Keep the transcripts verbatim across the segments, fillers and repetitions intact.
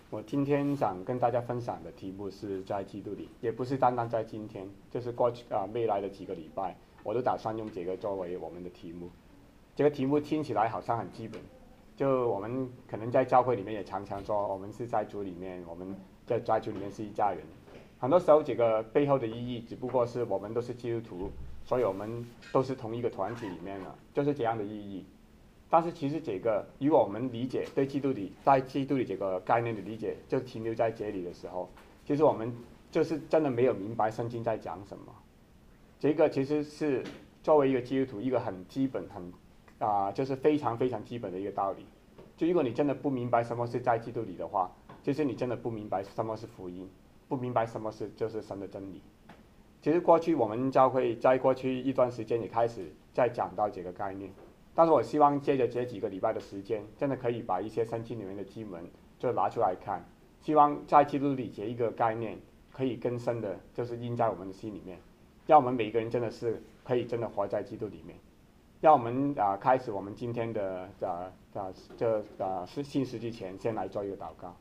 我今天想跟大家分享的题目是在基督里，也不是单单在今天，就是过去啊、呃、未来的几个礼拜，我都打算用这个作为我们的题目。这个题目听起来好像很基本，就我们可能在教会里面也常常说，我们是在主里面，我们在在主里面是一家人。很多时候，这个背后的意义只不过是我们都是基督徒，所以我们都是同一个团体里面的，就是这样的意义。但是其实这个，如果我们理解对基督里在基督里这个概念的理解，就停留在这里的时候，其实我们就是真的没有明白圣经在讲什么。这个其实是作为一个基督徒一个很基本、很啊、呃，就是非常非常基本的一个道理。就如果你真的不明白什么是在基督里的话，其实你真的不明白什么是福音，不明白什么是就是神的真理。其实过去我们教会在过去一段时间也开始在讲到这个概念。但是我希望借着这几个礼拜的时间，真的可以把一些圣经里面的经文就拿出来看，希望在基督里这一个概念可以更深的，就是印在我们的心里面，让我们每个人真的是可以真的活在基督里面。让我们啊、呃、开始我们今天的啊啊这啊信息之前，先来做一个祷告。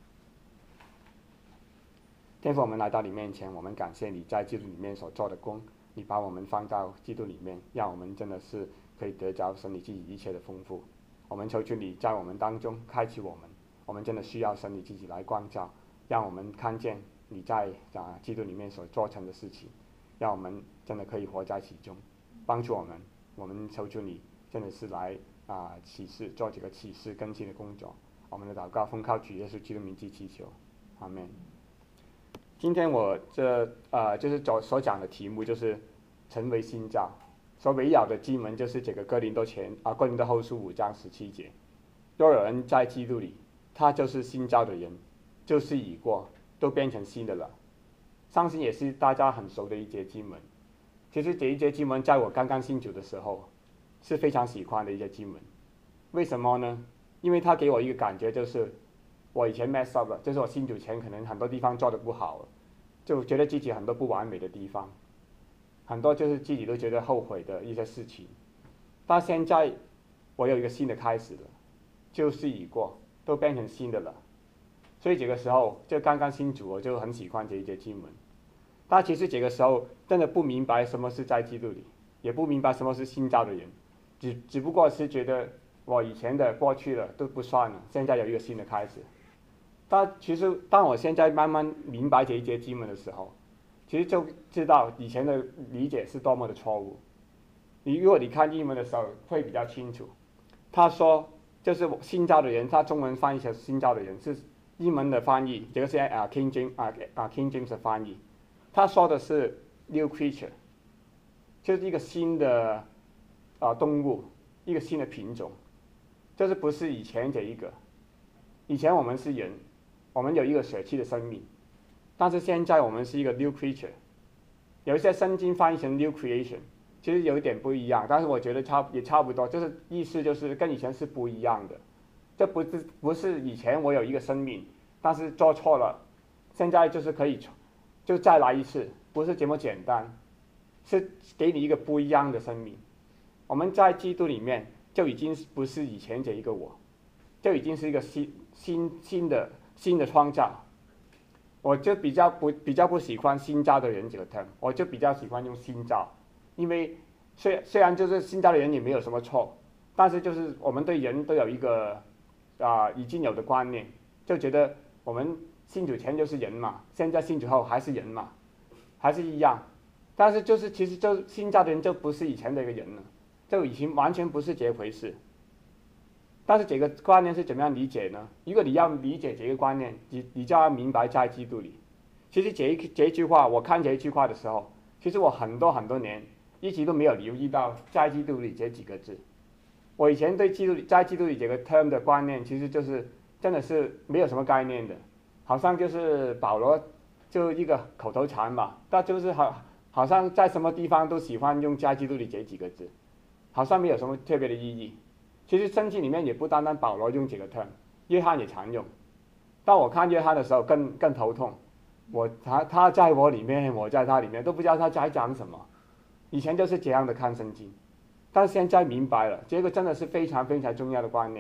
天父，我们来到你面前，我们感谢你在基督里面所做的工，你把我们放到基督里面，让我们真的是可以得着神你自己一切的丰富。我们求求你在我们当中开启我们，我们真的需要神你自己来光照，让我们看见你在啊基督里面所做成的事情，让我们真的可以活在其中，帮助我们。我们求求你真的是来啊启示，做这个启示更新的工作。我们的祷告奉靠主耶稣基督名字祈求，阿们。今天我这呃就是所讲的题目就是成为新造。所围绕的经文就是这个哥林多前啊哥林多后书五章十七节，若有人在基督里，他就是新造的人，旧事已过，都变成新的了。相信也是大家很熟的一节经文。其实这一节经文在我刚刚信主的时候是非常喜欢的一节经文。为什么呢？因为它给我一个感觉，就是我以前 mess up 了，就是我信主前可能很多地方做得不好了，就觉得自己很多不完美的地方，很多就是自己都觉得后悔的一些事情。但现在我有一个新的开始了，旧事已过，都变成新的了。所以这个时候就刚刚信主，我就很喜欢这一节经文。但其实这个时候真的不明白什么是在基督里，也不明白什么是新造的人，只只不过是觉得我以前的过去了都不算了，现在有一个新的开始。但其实当我现在慢慢明白这一节经文的时候，其实就知道以前的理解是多么的错误。你如果你看英文的时候会比较清楚。他说就是新造的人，他中文翻译成新造的人，是英文的翻译，这个是啊 King James 啊啊 King James 的翻译。他说的是 new creature， 就是一个新的啊动物，一个新的品种，就是不是以前这一个。以前我们是人，我们有一个血气的生命，但是现在我们是一个 new creature。有一些圣经翻译成 new creation， 其实有一点不一样，但是我觉得差也差不多，就是意思就是跟以前是不一样的。这不是不是以前我有一个生命，但是做错了，现在就是可以就再来一次，不是这么简单，是给你一个不一样的生命。我们在基督里面就已经不是以前这一个我，就已经是一个新新新的新的创造。我就比较不比较不喜欢新造的人这个 term， 我就比较喜欢用新造，因为虽虽然就是新造的人也没有什么错，但是就是我们对人都有一个啊、呃、已经有的观念，就觉得我们信主前就是人嘛，现在信主后还是人嘛，还是一样。但是就是其实就新造的人就不是以前的一个人了，就已经完全不是这回事。但是这个观念是怎么样理解呢？如果你要理解这个观念，你你就要明白在基督里。其实这一这一句话，我看这一句话的时候，其实我很多很多年一直都没有留意到在基督里这几个字。我以前对基督里在基督里这个 term 的观念，其实就是真的是没有什么概念的，好像就是保罗就一个口头禅嘛，但就是好好像在什么地方都喜欢用在基督里这几个字，好像没有什么特别的意义。其实圣经里面也不单单保罗用这个 term， 约翰也常用。当我看约翰的时候更更头痛，我他他在我里面，我在他里面，都不知道他在讲什么。以前就是这样的看圣经，但是现在明白了，这个真的是非常非常重要的观念。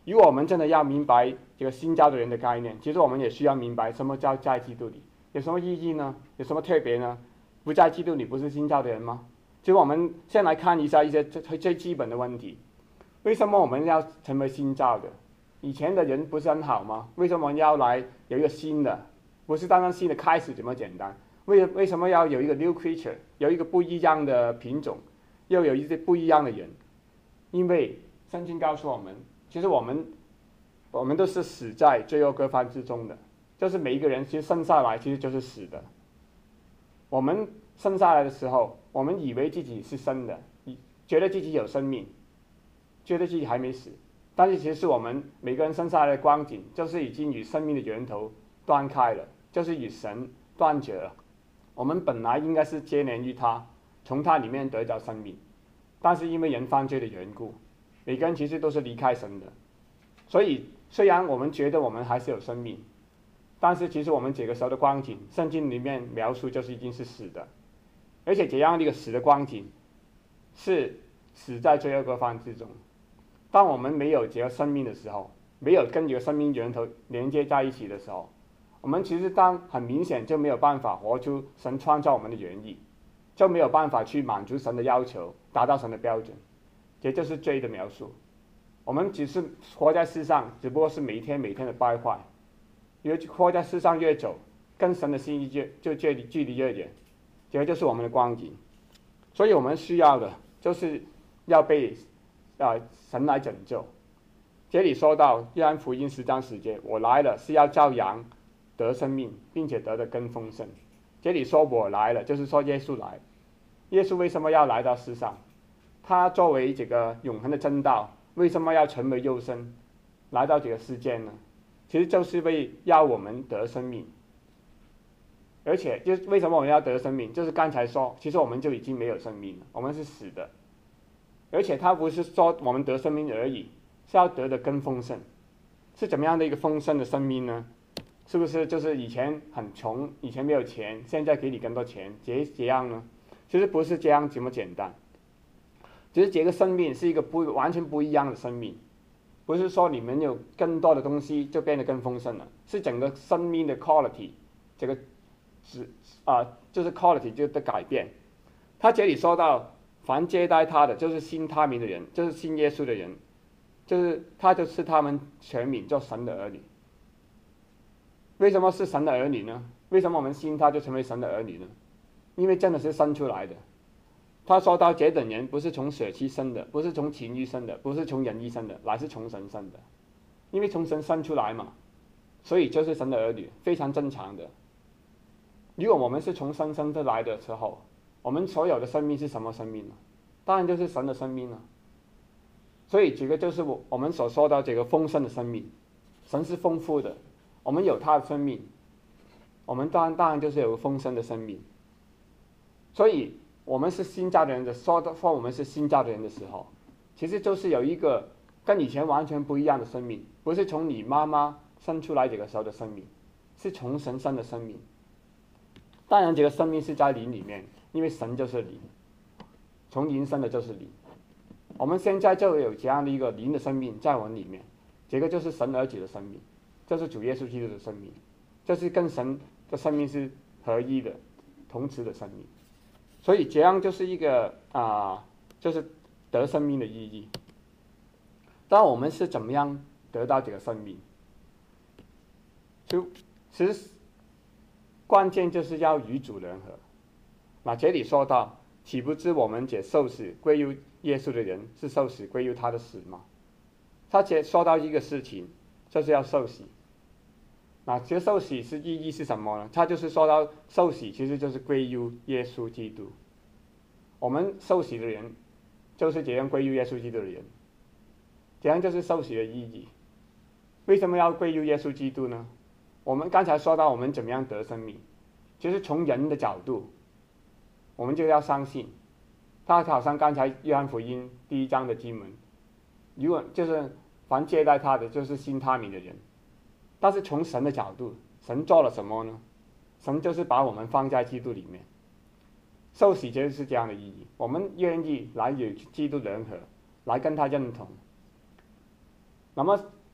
如果我们真的要明白这个新造的人的概念，其实我们也需要明白什么叫在基督里，有什么意义呢？有什么特别呢？不在基督里不是新造的人吗？就我们先来看一下一些最最基本的问题：为什么我们要成为新造的？以前的人不是很好吗？为什么要来有一个新的？不是单单新的开始这么简单？为为什么要有一个 new creature， 有一个不一样的品种，又有一些不一样的人？因为圣经告诉我们，其实我们我们都是死在罪恶过犯之中的，就是每一个人其实生下来其实就是死的。我们生下来的时候，我们以为自己是生的，觉得自己有生命，觉得自己还没死。但是其实是我们每个人生下来的光景，就是已经与生命的源头断开了，就是与神断绝了。我们本来应该是接连于他，从他里面得着生命，但是因为人犯罪的缘故，每个人其实都是离开神的。所以虽然我们觉得我们还是有生命，但是其实我们这个时候的光景，圣经里面描述就是已经是死的，而且这样的一个死的光景，是死在罪恶过犯之中。当我们没有这个生命的时候，没有跟这个生命源头连接在一起的时候，我们其实当很明显就没有办法活出神创造我们的原意，就没有办法去满足神的要求，达到神的标准。这就是罪的描述。我们只是活在世上，只不过是每一天每天的败坏，因为活在世上越久，跟神的心意就就距离距离越远，这个就是我们的光景。所以我们需要的就是要被啊、呃、神来拯救。这里说到约翰福音十章十节，我来了是要叫羊得生命，并且得的更丰盛。这里说我来了，就是说耶稣来。耶稣为什么要来到世上？他作为这个永恒的真道，为什么要成为肉身来到这个世界呢？其实就是为要我们得生命。而且就为什么我们要得生命，就是刚才说其实我们就已经没有生命了，我们是死的。而且他不是说我们得生命而已，是要得的更丰盛。是怎么样的一个丰盛的生命呢？是不是就是以前很穷，以前没有钱，现在给你更多钱，这这样呢？其实不是这样这么简单。其实这个生命是一个不完全不一样的生命，不是说你们有更多的东西就变得更丰盛了，是整个生命的 quality， 这个是啊、呃，就是 quality 就的改变。他这里说到，凡接待他的，就是信他名的人，就是信耶稣的人，就是他就是他们全名做神的儿女。为什么是神的儿女呢？为什么我们信他就成为神的儿女呢？因为真的是生出来的。他说到这等人不是从血气生的，不是从情欲生的，不是从人意生的，乃是从神生的。因为从神生出来嘛，所以就是神的儿女，非常正常的。如果我们是从神生出来的时候，我们所有的生命是什么生命呢？当然就是神的生命了。所以这个就是我我们所说的这个丰盛的生命。神是丰富的，我们有他的生命，我们当然当然就是有丰盛的生命。所以我们是新造的人的，说的说我们是新造的人的时候，其实就是有一个跟以前完全不一样的生命，不是从你妈妈生出来这个时候的生命，是从神生的生命。当然这个生命是在灵里面，因为神就是灵，从灵生的就是灵。我们现在就有这样的一个灵的生命在我们里面，这个就是神儿子的生命，这是主耶稣基督的生命，这是跟神的生命是合一的同时的生命。所以这样就是一个啊、呃，就是得生命的意义。但我们是怎么样得到这个生命？就其实关键就是要与主联合。那这里说到，岂不知我们这受死归于耶稣的人，是受死归于他的死吗？他这说到一个事情，就是要受洗。那这受洗是意义是什么呢？他就是说到受洗其实就是归于耶稣基督。我们受洗的人就是这样归于耶稣基督的人，这样就是受洗的意义。为什么要归于耶稣基督呢？我们刚才说到我们怎么样得生命，就是从人的角度，我们就要相信。他好像刚才约翰福音第一章的经文，如果就是凡接待他的，就是信他名的人。但是从神的角度，神做了什么呢？神就是把我们放在基督里面。受洗就是这样的意义，我们愿意来与基督联合，来跟他认同。那么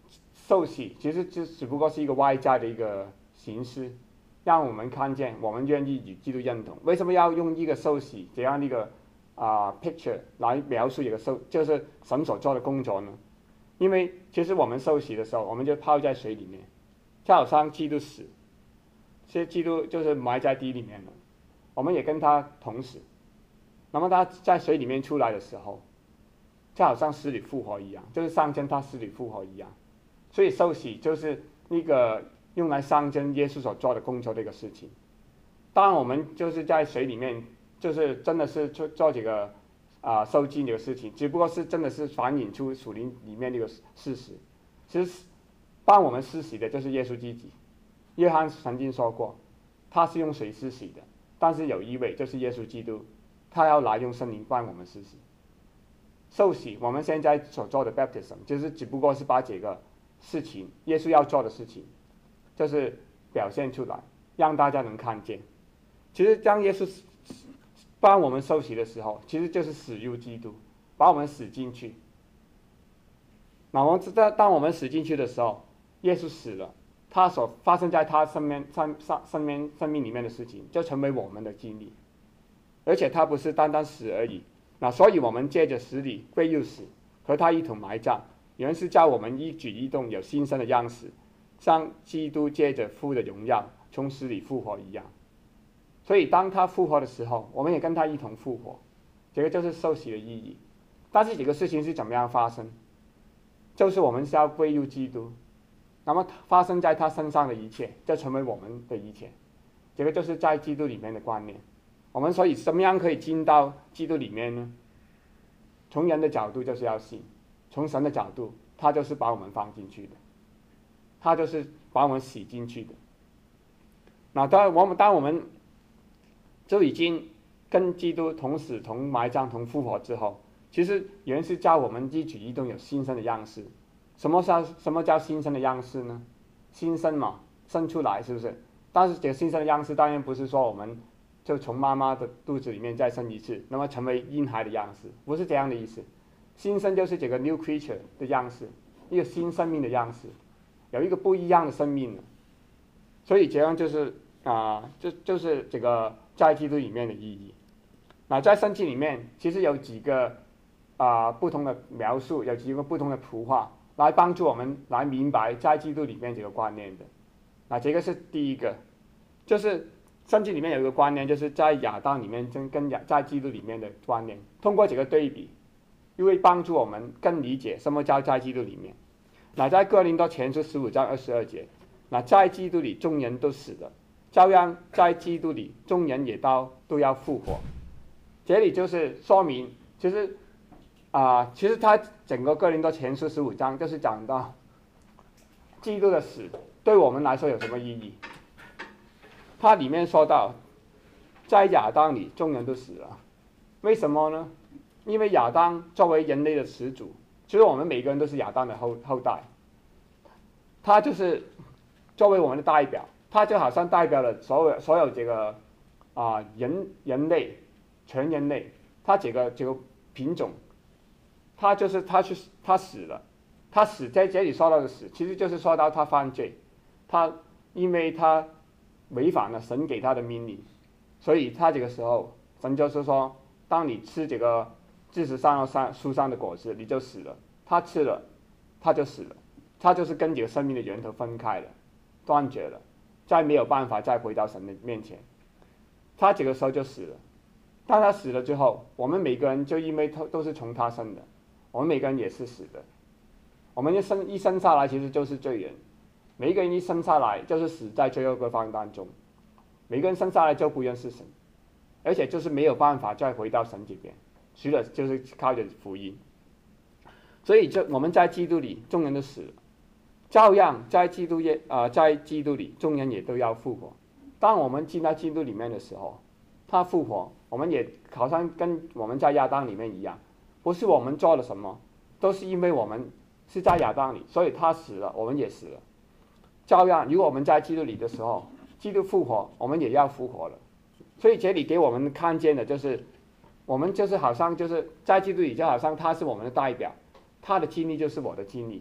受洗其实就只不过是一个外在的一个形式，让我们看见我们愿意与基督认同。为什么要用一个受洗这样的一个啊、呃、picture 来描述一个受，就是神所做的工作呢？因为其实我们受洗的时候，我们就泡在水里面，就好像基督死，其实基督就是埋在地里面了，我们也跟他同死。那么他在水里面出来的时候，就好像死里复活一样，就是象征他死里复活一样。所以受洗就是一个用来象征耶稣所做的工作的一个事情。当然我们就是在水里面，就是真的是做做这个啊、呃、受浸这个事情，只不过是真的是反映出属灵里面这个事实。其实帮我们施洗的就是耶稣自己。约翰曾经说过，他是用水施洗的，但是有一位就是耶稣基督，他要来用圣灵帮我们施洗。受洗我们现在所做的 baptism 就是只不过是把这个事情，耶稣要做的事情，就是表现出来，让大家能看见。其实当耶稣帮我们受洗的时候，其实就是死入基督，把我们死进去。那我们知道，当我们死进去的时候，耶稣死了，他所发生在他生命、生生生命、生命里面的事情，就成为我们的经历。而且他不是单单死而已。那所以我们借着死里归入死，和他一同埋葬，原是叫我们一举一动有新生的样式，像基督借着父的荣耀从死里复活一样。所以当他复活的时候，我们也跟他一同复活，这个就是受洗的意义。但是这个事情是怎么样发生？就是我们是要归入基督，那么发生在他身上的一切就成为我们的一切，这个就是在基督里面的观念。我们所以怎么样可以进到基督里面呢？从人的角度就是要信，从神的角度他就是把我们放进去的，他就是把我们洗进去的。那当我们当我们就已经跟基督同死同埋葬同复活之后，其实原是叫我们一举一动有新生的样式。什么叫什么叫新生的样式呢？新生嘛，生出来是不是？但是这个新生的样式当然不是说我们就从妈妈的肚子里面再生一次，那么成为婴孩的样式，不是这样的意思。新生就是这个 new creature 的样式，一个新生命的样式，有一个不一样的生命了。所以这样就是啊、呃，就就是这个在基督里面的意义。那在圣经里面，其实有几个啊、呃、不同的描述，有几个不同的图画，来帮助我们来明白在基督里面这个观念的。那这个是第一个，就是圣经里面有一个观念，就是在亚当里面跟跟在基督里面的观念，通过这个对比，因为帮助我们更理解什么叫在基督里面。那在哥林多前书十五章二十二节，那在基督里众人都死了，照样在基督里众人也都都要复活。这里就是说明，其实啊、呃，其实他整个哥林多前书十五章就是讲到基督的死对我们来说有什么意义。它里面说到，在亚当里众人都死了，为什么呢？因为亚当作为人类的始祖，其实我们每个人都是亚当的后后代，他就是作为我们的代表，他就好像代表了所有所有这个啊、呃、人人类全人类，他这个这个品种，他就是他去他死了，他死在这里说到的死，其实就是说到他犯罪，他因为他违反了神给他的命令，所以他这个时候神就是说，当你吃这个知识上上树上的果子，你就死了。他吃了，他就死了，他就是跟这个生命的源头分开了，断绝了，再没有办法再回到神的面前，他这个时候就死了。当他死了之后，我们每个人就因为都都是从他生的，我们每个人也是死的。我们一生一生下来其实就是罪人。每一个人一生下来就是死在罪恶过犯当中，每个人生下来就不认识神，而且就是没有办法再回到神这边，除了就是靠着福音。所以这我们在基督里众人都死了，照样在基督也啊、呃、在基督里众人也都要复活。当我们进到基督里面的时候，他复活，我们也好像跟我们在亚当里面一样，不是我们做了什么，都是因为我们是在亚当里，所以他死了，我们也死了。照样，如果我们在基督里的时候，基督复活，我们也要复活了。所以这里给我们看见的就是，我们就是好像就是在基督里，就好像他是我们的代表，他的经历就是我的经历，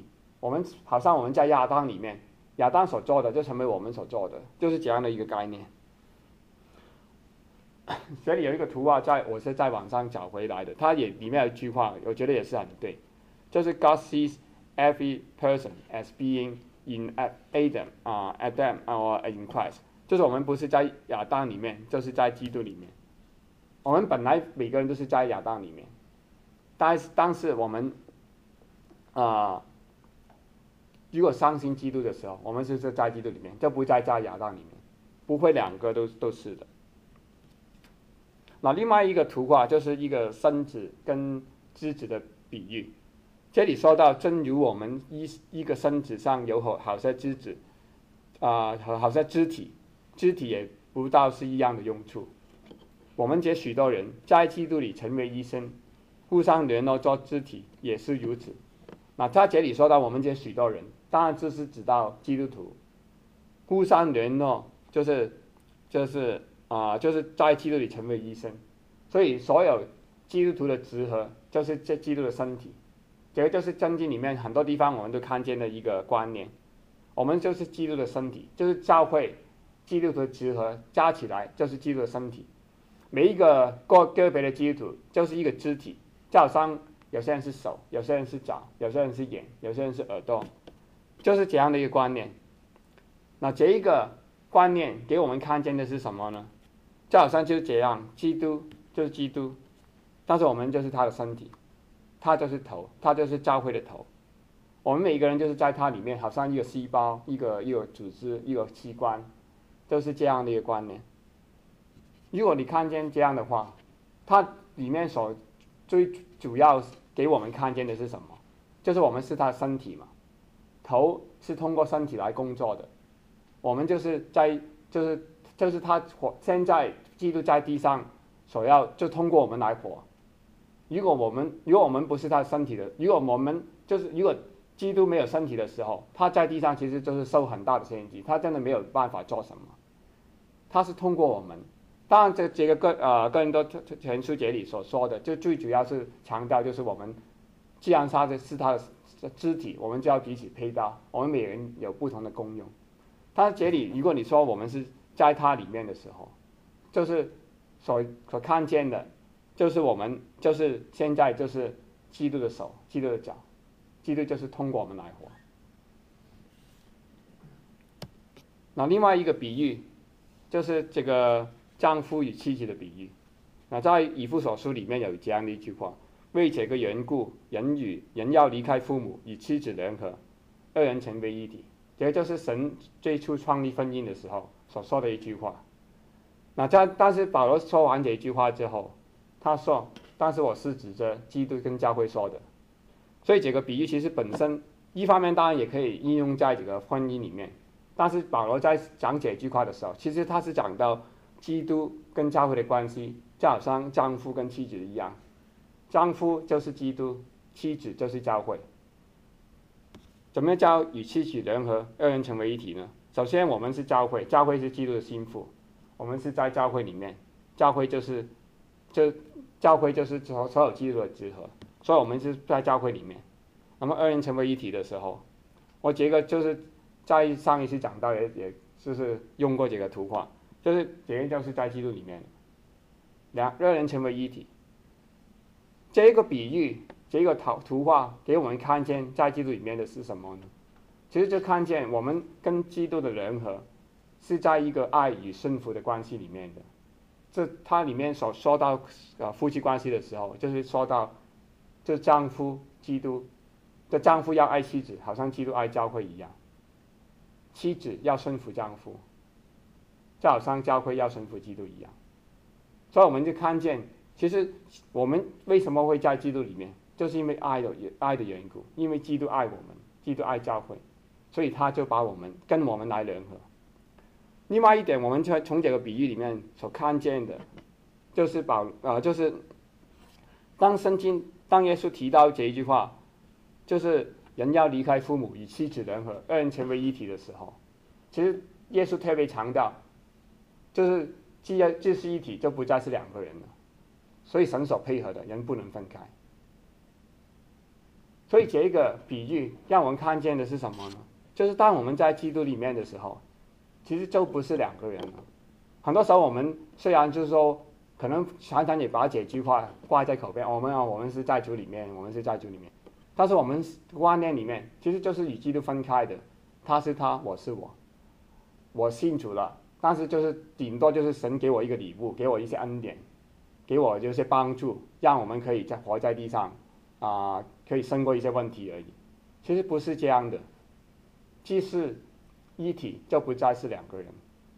我们好像我们在亚当里面，亚当所做的就成为我们所做的，就是这样的一个概念。这里有一个图画在，我是在网上找回来的，它也里面有一句话，我觉得也是很对，就是 God sees every person as being in Adam 啊、uh, Adam or in Christ， 就是我们不是在亚当里面，就是在基督里面。我们本来每个人都是在亚当里面，但是但是我们啊、呃，如果相信基督的时候，我们是在基督里面，就不再在亚当里面，不会两个都都是的。那另外一个图画就是一个身子跟肢子的比喻。这里说到，正如我们一一个身子上有好好些肢子，啊、呃，好些肢体，肢体也不到是一样的用处。我们这许多人在基督里成为一身，互相联络做肢体，也是如此。那在这里说到我们这许多人，当然这是指到基督徒，互相联络就是就是啊、呃，就是在基督里成为一身。所以所有基督徒的集合就是这基督的身体。这个就是圣经里面很多地方我们都看见的一个观念，我们就是基督的身体，就是教会基督徒的集合加起来就是基督的身体。每一个个个别的基督徒就是一个肢体，就好像有些人是手，有些人是脚，有些人是眼，有些人是耳朵，就是这样的一个观念。那这一个观念给我们看见的是什么呢？就好像就是这样，基督就是基督，但是我们就是他的身体，他就是头，他就是教会的头。我们每一个人就是在他里面，好像一个细胞，一个一个组织，一个器官，就是这样的一个观念。如果你看见这样的话，它里面所最主要给我们看见的是什么？就是我们是他的身体嘛，头是通过身体来工作的，我们就是在就是就是他活现在基督在地上所要就通过我们来活。如果我们如果我们不是他的身体的，如果我们就是如果基督没有身体的时候，他在地上其实就是受很大的限制，他真的没有办法做什么。他是通过我们。当然这这个个呃个人都前书节里所说的，就最主要是强调就是我们既然他是他的肢体，我们就要彼此配搭，我们每人有不同的功用。但是这里如果你说我们是在他里面的时候，就是所所看见的，就是我们就是现在就是基督的手，基督的脚，基督就是通过我们来活。那另外一个比喻就是这个丈夫与妻子的比喻。那在以弗所书里面有这样的一句话：为这个缘故，人与人要离开父母，与妻子联合，二人成为一体。这个就是神最初创立婚姻的时候所说的一句话。那在但是保罗说完这句话之后，他说：但是我是指着基督跟教会说的。所以这个比喻其实本身一方面当然也可以应用在这个婚姻里面，但是保罗在讲这句话的时候，其实他是讲到基督跟教会的关系，就好像丈夫跟妻子一样，丈夫就是基督，妻子就是教会。怎么叫与妻子联合，二人成为一体呢？首先我们是教会，教会是基督的心腹，我们是在教会里面，教会就是就教会就是所所有基督的集合，所以我们是在教会里面。那么二人成为一体的时候，我这个就是在上一次讲到也也就是用过这个图画，就是这个就是在基督里面，两二人成为一体。这个比喻，这个图图画给我们看见在基督里面的是什么呢？其实就看见我们跟基督的联合是在一个爱与顺服的关系里面的。这它里面所说到呃夫妻关系的时候，就是说到这丈夫基督，这丈夫要爱妻子，好像基督爱教会一样；妻子要顺服丈夫，就好像教会要顺服基督一样。所以我们就看见，其实我们为什么会在基督里面，就是因为爱的爱的缘故，因为基督爱我们，基督爱教会，所以他就把我们跟我们来联合。另外一点，我们从这个比喻里面所看见的，就是保呃，就是当圣经当耶稣提到这一句话，就是人要离开父母，与妻子联合，二人成为一体的时候，其实耶稣特别强调，就是既然既是一体，就不再是两个人了。所以神所配合的人不能分开。 所以这个比喻让我们看见的是什么呢？就是当我们在基督里面的时候，其实就不是两个人了。很多时候我们虽然就是说，可能常常也把这句话挂在口边，我们啊，我们是在主里面，我们是在主里面，但是我们观念里面其实就是与基督分开的，他是他，我是我，我信主了，但是就是顶多就是神给我一个礼物，给我一些恩典，给我一些帮助，让我们可以在活在地上啊、呃，可以胜过一些问题而已。其实不是这样的，既是一体，就不再是两个人，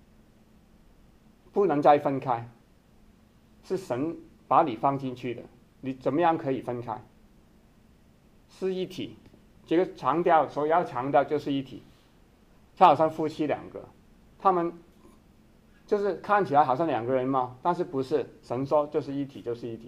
不能再分开。是神把你放进去的，你怎么样可以分开？是一体，这个强调，所以要强调就是一体。就好像夫妻两个，他们就是看起来好像两个人嘛，但是不是，神说就是一体，就是一体。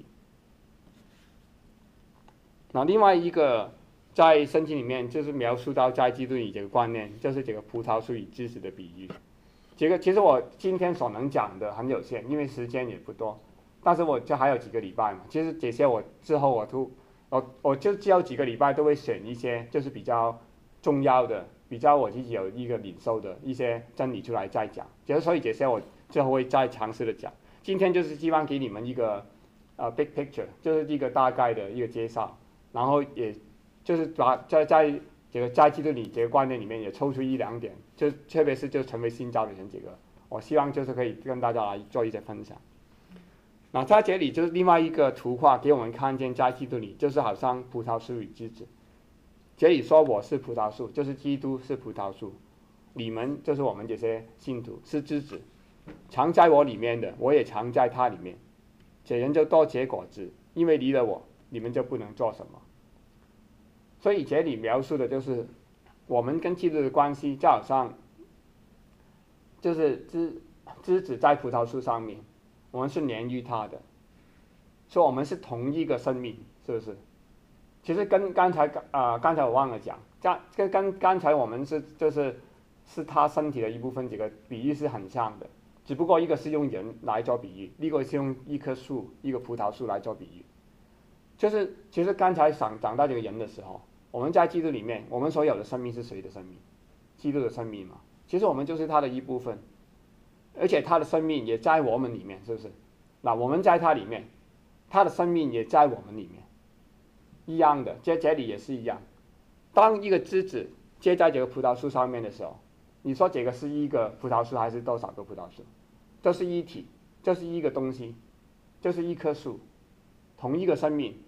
那另外一个在圣经里面就是描述到在基督里这个观念，就是这个葡萄树与枝子的比喻。这个其实我今天所能讲的很有限，因为时间也不多。但是我就还有几个礼拜嘛，其实这些我之后我都我我就只有几个礼拜都会选一些就是比较重要的，比较我自己有一个领受的一些真理出来再讲。就是所以这些我之后会再尝试的讲。今天就是希望给你们一个呃 big picture， 就是一个大概的一个介绍，然后也就是把在在这个在基督里这个观念里面也抽出一两点，就特别是就成为新造的人这个，我希望就是可以跟大家来做一些分享。那在这里就是另外一个图画给我们看见，在基督里就是好像葡萄树与枝子。这里说我是葡萄树，就是基督是葡萄树，你们就是我们这些信徒是枝子，藏在我里面的，我也藏在他里面，这人就多结果子，因为离了我，你们就不能做什么。所以这里描述的就是我们跟基督的关系，就好像就是枝枝子在葡萄树上面。我们是连于他的，所以我们是同一个生命，是不是？其实跟刚才啊、呃，刚才我忘了讲，跟跟刚才我们是就是是他身体的一部分，这个比喻是很像的，只不过一个是用人来做比喻，一个是用一棵树，一个葡萄树来做比喻。就是其实刚才讲讲到这个人的时候，我们在基督里面，我们所有的生命是谁的生命？基督的生命嘛，其实我们就是他的一部分。而且他的生命也在我们里面，是不是？那我们在他里面，他的生命也在我们里面，一样的，在这里也是一样。当一个枝子接在这个葡萄树上面的时候，你说这个是一个葡萄树还是多少个葡萄树？这是一体，这是一个东西，这是一棵树，同一个生命。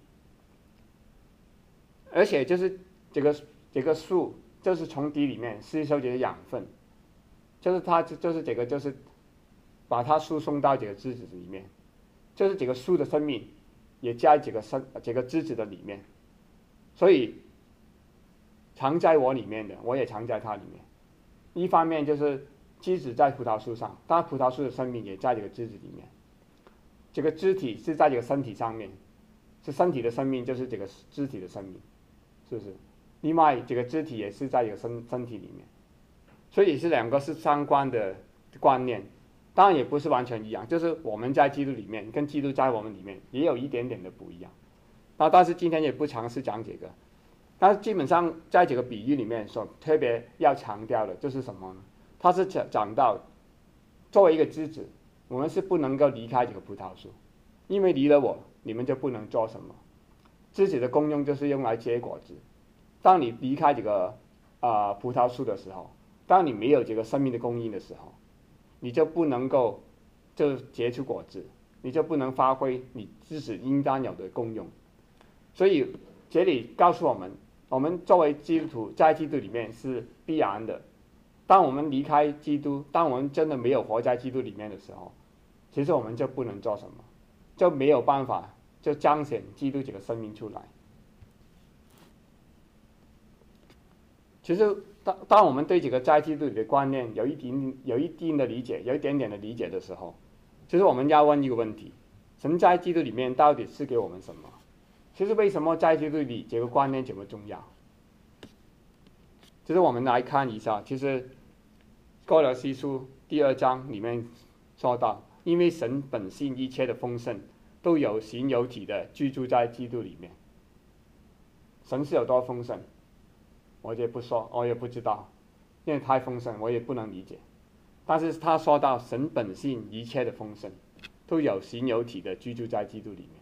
而且就是这个这个树，就是从地里面吸收这些养分，就是它就是这个就是把它输送到这个枝子里面，就是这个树的生命也在这个生这个枝子的里面，所以藏在我里面的，我也藏在它里面。一方面就是枝子在葡萄树上，但葡萄树的生命也在这个枝子里面。这个肢体是在这个身体上面，是身体的生命，就是这个肢体的生命，是不是？另外，这个肢体也是在这个身身体里面，所以是两个是相关的观念。当然也不是完全一样，就是我们在基督里面跟基督在我们里面也有一点点的不一样。那但是今天也不尝试讲这个，但是基本上在这个比喻里面所特别要强调的就是什么呢？它是讲讲到作为一个枝子，我们是不能够离开这个葡萄树，因为离了我，你们就不能做什么。枝子的功用就是用来结果子。当你离开这个啊、呃、葡萄树的时候，当你没有这个生命的供应的时候，你就不能够就结出果子，你就不能发挥你枝子应当有的功用。所以这里告诉我们，我们作为基督徒在基督里面是必然的。当我们离开基督，当我们真的没有活在基督里面的时候，其实我们就不能做什么，就没有办法就彰显基督这个生命出来。其实当当我们对这个在基督里的观念有一定有一定的理解，有一点点的理解的时候，其实我们要问一个问题：神在基督里面到底是给我们什么？其实为什么在基督里这个观念这么重要？其实我们来看一下，其实哥罗西书第二章里面说到，因为神本性一切的丰盛都有形有体的居住在基督里面。 神是有多丰盛，我也不说，我也不知道，因为太丰盛，我也不能理解。但是他说到神本性一切的丰盛，都有形有体的居住在基督里面。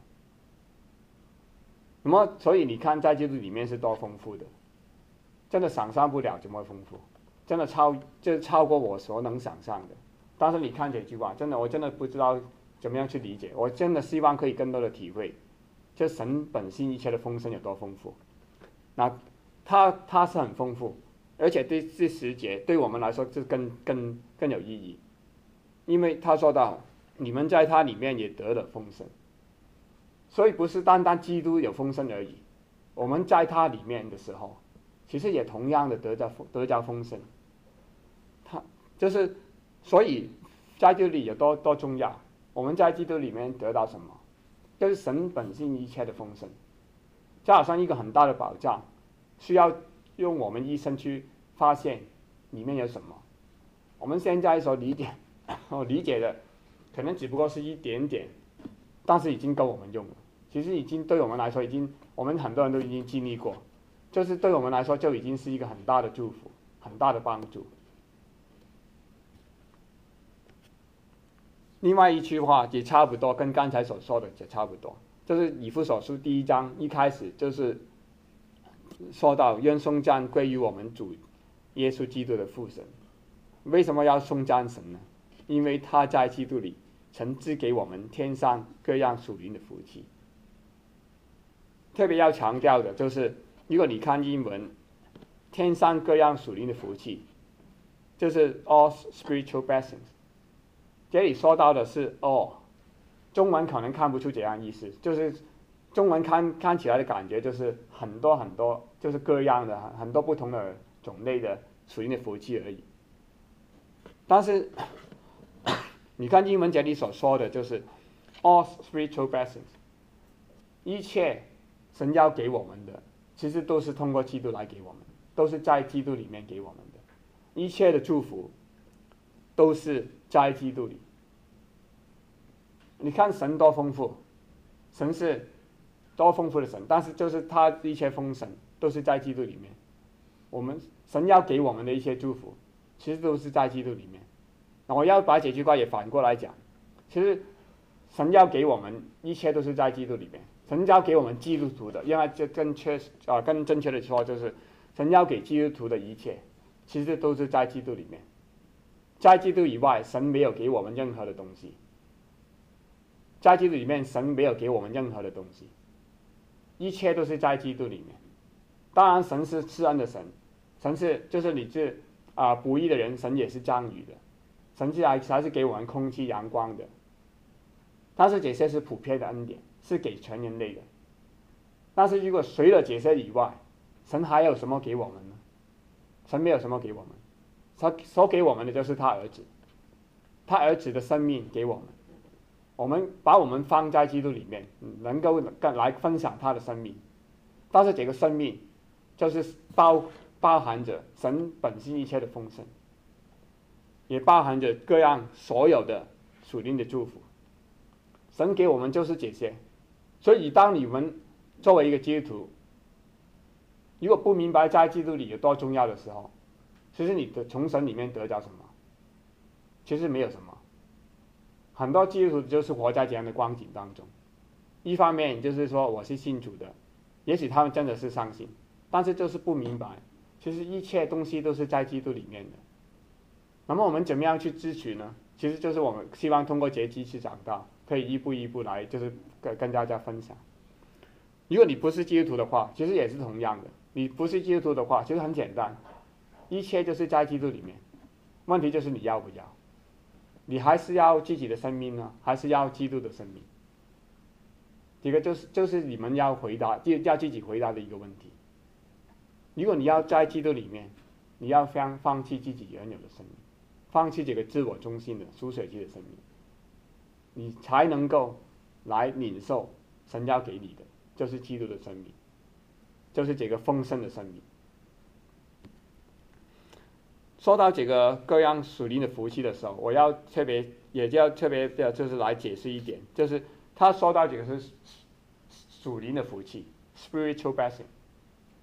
那么，所以你看，在基督里面是多丰富的，真的想象不了怎么丰富，真的超就超过我所能想象的。但是你看这句话，真的我真的不知道怎么样去理解，我真的希望可以更多的体会，就神本性一切的丰盛有多丰富。那它它是很丰富，而且对这十节对我们来说是更更更有意义，因为他说到你们在他里面也得了丰盛。所以不是单单基督有丰盛而已，我们在他里面的时候，其实也同样的得着得着丰盛。他就是，所以在这里有多多重要。我们在基督里面得到什么？就是神本性一切的丰盛，这好像一个很大的宝藏，需要用我们一生去发现里面有什么。我们现在所理解，我理解的可能只不过是一点点。但是已经够我们用了，其实已经对我们来说，已经我们很多人都已经经历过，就是对我们来说就已经是一个很大的祝福，很大的帮助。另外一句话也差不多，跟刚才所说的也差不多，就是以弗所书第一章一开始就是说到愿颂赞归于我们主耶稣基督的父神。为什么要颂赞神呢？因为他在基督里曾赐给我们天上各样属灵的福气。特别要强调的就是，如果你看英文，天上各样属灵的福气，就是 all spiritual blessings。这里说到的是 all， 中文可能看不出这样意思，就是中文看看起来的感觉就是很多很多，就是各样的很多不同的种类的属灵的福气而已。但是你看英文这里所说的就是 all spiritual blessings， 一切神要给我们的，其实都是通过基督来给我们，都是在基督里面给我们的，一切的祝福都是在基督里。你看神多丰富，神是多丰富的神，但是就是他一切丰盛都是在基督里面。我们神要给我们的一些祝福，其实都是在基督里面。那我要把这句话也反过来讲，其实神要给我们一切都是在基督里面。神要给我们基督徒的，因为这更确啊更正确的说就是神要给基督徒的一切，其实都是在基督里面。在基督以外，神没有给我们任何的东西。在基督里面，神没有给我们任何的东西，一切都是在基督里面。当然，神是施恩的神，神是就是你是啊不义的人，神也是降雨的。神是还还是给我们空气阳光的，但是这些是普遍的恩典，是给全人类的。但是如果除了这些以外，神还有什么给我们呢？神没有什么给我们，他所给我们的就是他儿子，他儿子的生命给我们，我们把我们放在基督里面，能够来分享他的生命。但是这个生命就是包包含着神本性一切的丰盛，也包含着各样所有的属灵的祝福。神给我们就是这些，所以当你们作为一个基督徒，如果不明白在基督里有多重要的时候，其实你的从神里面得着什么？其实没有什么。很多基督徒就是活在这样的光景当中，一方面就是说我是信主的，也许他们真的是相信，但是就是不明白，其实一切东西都是在基督里面的。那么我们怎么样去支取呢？其实就是我们希望通过节期去长大，可以一步一步来，就是跟跟大家分享。如果你不是基督徒的话，其实也是同样的。你不是基督徒的话，其实很简单，一切就是在基督里面。问题就是你要不要？你还是要自己的生命呢，还是要基督的生命？这个就是就是你们要回答，要自己回答的一个问题。如果你要在基督里面，你要放放弃自己原有的生命，放弃这个自我中心的属血气的生命，你才能够来领受神要给你的，就是基督的生命，就是这个丰盛的生命。说到这个各样属灵的福气的时候，我要特别也就要特别的就是来解释一点，就是他说到这个是属灵的福气 spiritual blessing，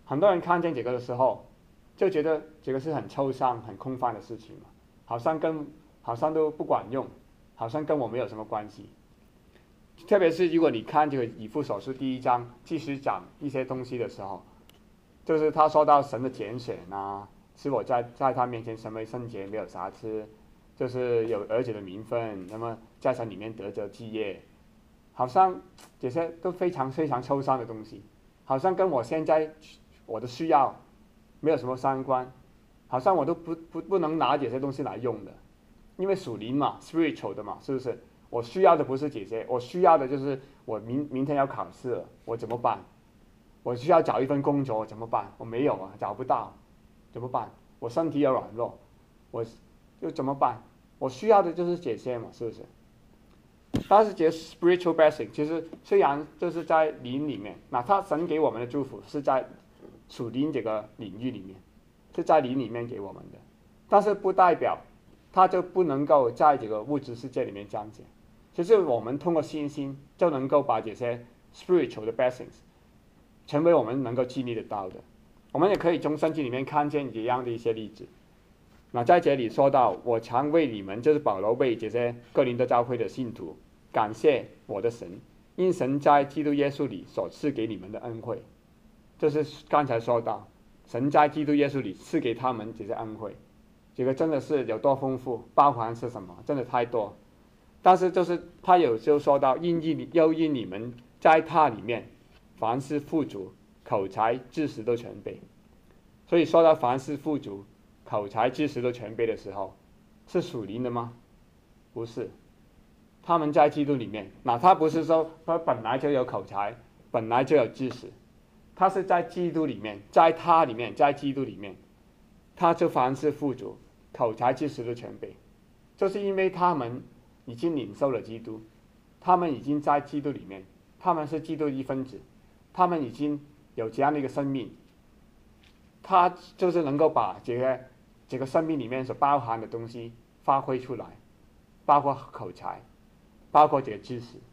很多人看见这个的时候，就觉得这个是很抽象、很空泛的事情嘛，好像跟好像都不管用，好像跟我没有什么关系。特别是如果你看这个以弗所书第一章，继续讲一些东西的时候，就是他说到神的拣选啊，使我在在他面前成为圣洁，没有瑕疵，就是有儿子的名分，那么在神里面得着基业，好像这些都非常非常抽象的东西，好像跟我现在我的需要没有什么相关，好像我都不不不能拿这些东西来用的，因为属灵嘛 ，spiritual 的嘛，是不是？我需要的不是这些，我需要的就是我明明天要考试了，我怎么办？我需要找一份工作怎么办？我没有啊，找不到，怎么办？我身体也软弱，我又怎么办？我需要的就是这些嘛，是不是？但是这 spiritual blessing 其实虽然就是在灵里面，那他神给我们的祝福是在属灵这个领域里面，是在灵里面给我们的，但是不代表他就不能够在这个物质世界里面彰显。其实我们通过信心就能够把这些 spiritual 的 blessings 成为我们能够经历得到的。我们也可以从圣经里面看见这样的一些例子。那在这里说到，我常为你们，就是保罗为这些哥林多教会的信徒感谢我的神，因神在基督耶稣里所赐给你们的恩惠。就是刚才说到，神在基督耶稣里赐给他们这些恩惠，这个真的是有多丰富，包含是什么？真的太多。但是就是他有就说到，因因又因你们在他里面，凡事富足，口才知识都全备。所以说到凡事富足，口才知识都全备的时候，是属灵的吗？不是，他们在基督里面，那他不是说他本来就有口才，本来就有知识，他是在基督里面，在他里面，在基督里面，他就凡事富足，口才知识都全备，就是因为他们已经领受了基督，他们已经在基督里面，他们是基督一分子，他们已经有这样的一个生命，他就是能够把这个这个生命里面所包含的东西发挥出来，包括口才，包括这个知识。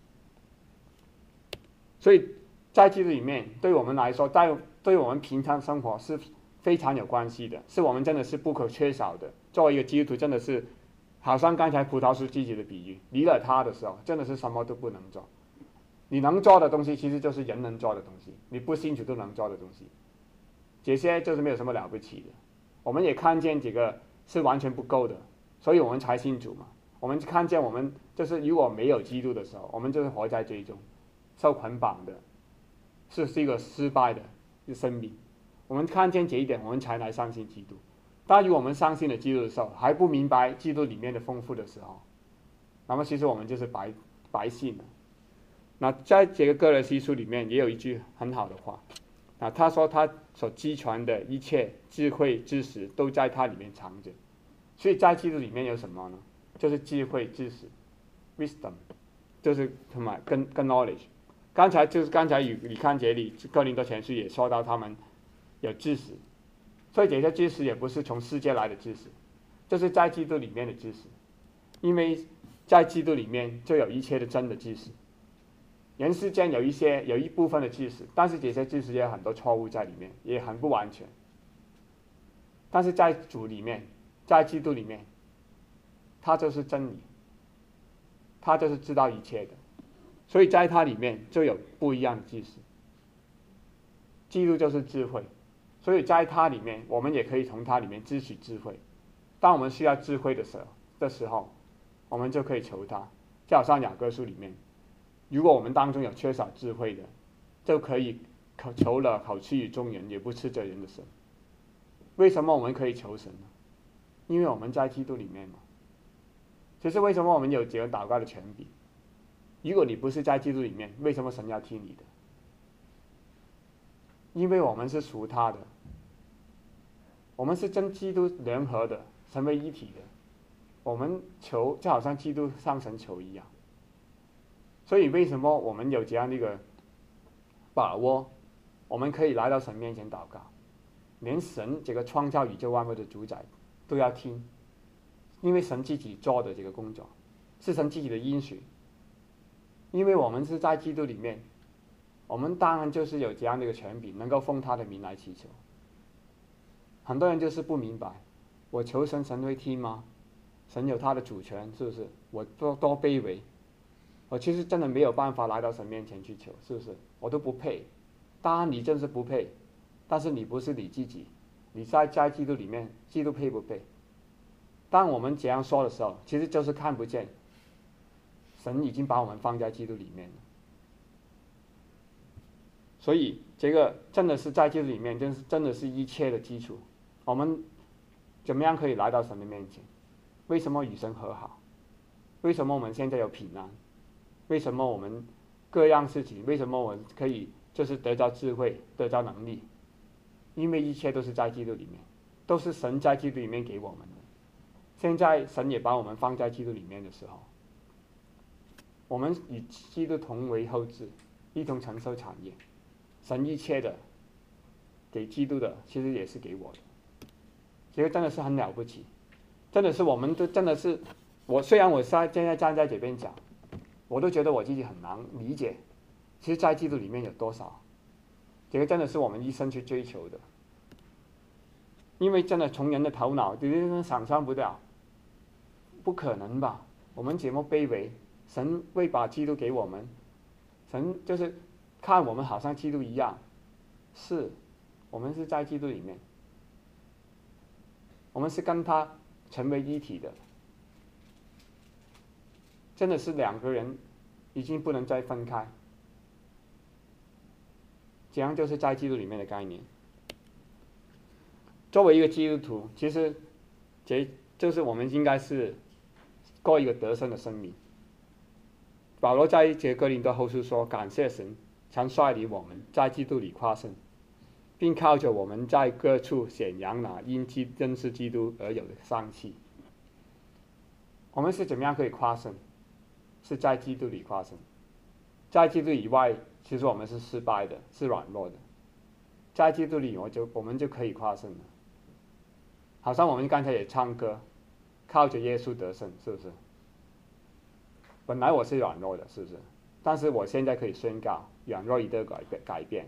所以在基督里面，对我们来说，在对我们平常生活是非常有关系的，是我们真的是不可缺少的。作为一个基督徒，真的是好像刚才葡萄树季节的比喻，离了它的时候，真的是什么都不能做。你能做的东西，其实就是人能做的东西，你不信主都能做的东西，这些就是没有什么了不起的。我们也看见这个是完全不够的，所以我们才信主嘛。我们看见我们就是如果没有基督的时候，我们就是活在罪中，受捆绑的，是是一个失败的生命。我们看见这一点，我们才来相信基督。但如果我们相信了基督的时候，还不明白基督里面的丰富的时候，那么其实我们就是白白信了。那在这个哥罗西书里面也有一句很好的话，啊，他说他所积传的一切智慧知识都在他里面藏着。所以在基督里面有什么呢？就是智慧知识 ，wisdom， 就是什么跟跟 knowledge。刚才就是刚才你看这里哥林多前书也说到他们有知识，所以这些知识也不是从世界来的知识，就是在基督里面的知识，因为在基督里面就有一切的真的知识。人世间有一些有一部分的知识，但是这些知识也有很多错误在里面，也很不完全。但是在主里面，在基督里面，他就是真理，他就是知道一切的，所以在他里面就有不一样的知识。基督就是智慧，所以在他里面，我们也可以从他里面支取智慧。当我们需要智慧的时候的时候，我们就可以求他。就好像雅各书里面，如果我们当中有缺少智慧的，就可以求了好吃与众人，也不吃这人的神。为什么我们可以求神呢？因为我们在基督里面嘛。其实为什么我们有这个祷告的权柄？如果你不是在基督里面，为什么神要听你的？因为我们是属他的，我们是跟基督联合的，成为一体的。我们求就好像基督向神求一样。所以为什么我们有这样的一个把握，我们可以来到神面前祷告，连神这个创造宇宙万物的主宰都要听，因为神自己做的这个工作是神自己的应许。因为我们是在基督里面， 我们当然就是有这样的一个权柄，能够奉他的名来祈求。很多人就是不明白，我求神，神会听吗？神有他的主权，是不是？我多多卑微，我其实真的没有办法来到神面前去求，是不是？我都不配。当然你真是不配，但是你不是你自己，你在在基督里面，基督配不配？当我们这样说的时候，其实就是看不见神已经把我们放在基督里面了。所以这个真的是在基督里面，真是真的是一切的基础。我们怎么样可以来到神的面前？为什么与神和好？为什么我们现在有平安？为什么我们各样事情？为什么我们可以就是得到智慧，得到能力？因为一切都是在基督里面，都是神在基督里面给我们的。现在神也把我们放在基督里面的时候，我们与基督同为后嗣，一同承受产业。神一切的给基督的，其实也是给我的。这个真的是很了不起，真的是我们都真的是，我虽然我现在站在这边讲，我都觉得我自己很难理解，其实在基督里面有多少，这个真的是我们一生去追求的。因为真的从人的头脑就是想象不到，不可能吧？我们这么卑微，神会把基督给我们，神就是看我们好像基督一样，是，我们是在基督里面，我们是跟他成为一体的，真的是两个人已经不能再分开，这样就是在基督里面的概念。作为一个基督徒，其实这就是我们应该是过一个得胜的生命。保罗在这哥林多后书说，感谢神曾率领我们在基督里夸胜，并靠着我们在各处显扬了因基认识基督而有的丧气。我们是怎么样可以夸胜？是在基督里夸胜。在基督以外，其实我们是失败的，是软弱的。在基督里，我就我们就可以夸胜了。好像我们刚才也唱歌，靠着耶稣得胜，是不是？本来我是软弱的，是不是？但是我现在可以宣告，软弱已得改变改变。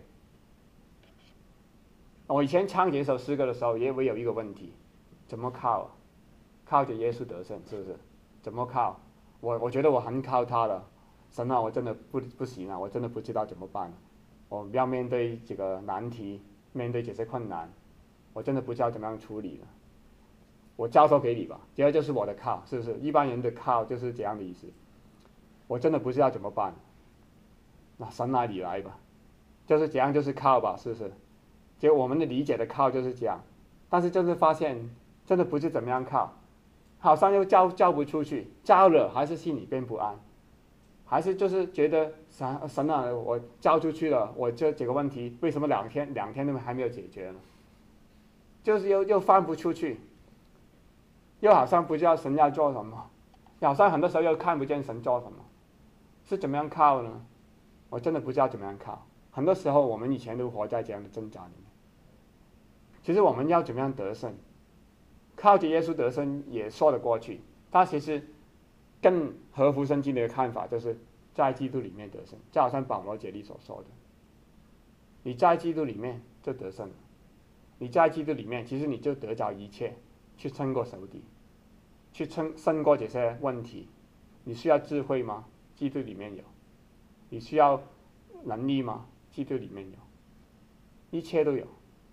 我以前唱这首诗歌的时候，也会有一个问题：怎么靠啊？靠着耶稣得胜，是不是？怎么靠？我我觉得我很靠他了，神啊，我真的不不行啊，我真的不知道怎么办。我要面对这个难题，面对这些困难，我真的不知道怎么样处理了。我交托给你吧，这就是我的靠，是不是？一般人的靠就是这样的意思。我真的不知道怎么办，那神来你来吧，就是这样，就是靠吧，是不是？就我们的理解的靠就是这样，但是就是发现真的不是怎么样靠，好像又交交不出去，交了还是心里边不安，还是就是觉得神神啊，我交出去了，我这这个问题为什么两天两天都还没有解决呢？就是又又翻不出去。又好像不知道神要做什么，好像很多时候又看不见神做什么，是怎么样靠呢？我真的不知道怎么样靠。很多时候我们以前都活在这样的挣扎里面。其实我们要怎么样得胜？靠着耶稣得胜也说得过去，但其实更合乎圣经的看法，就是在基督里面得胜，就好像保罗这里所说的，你在基督里面就得胜了，你在基督里面，其实你就得着一切，去胜过仇敌，去胜胜过这些问题。你需要智慧吗？基督里面有。你需要能力吗？基督里面有，一切都有。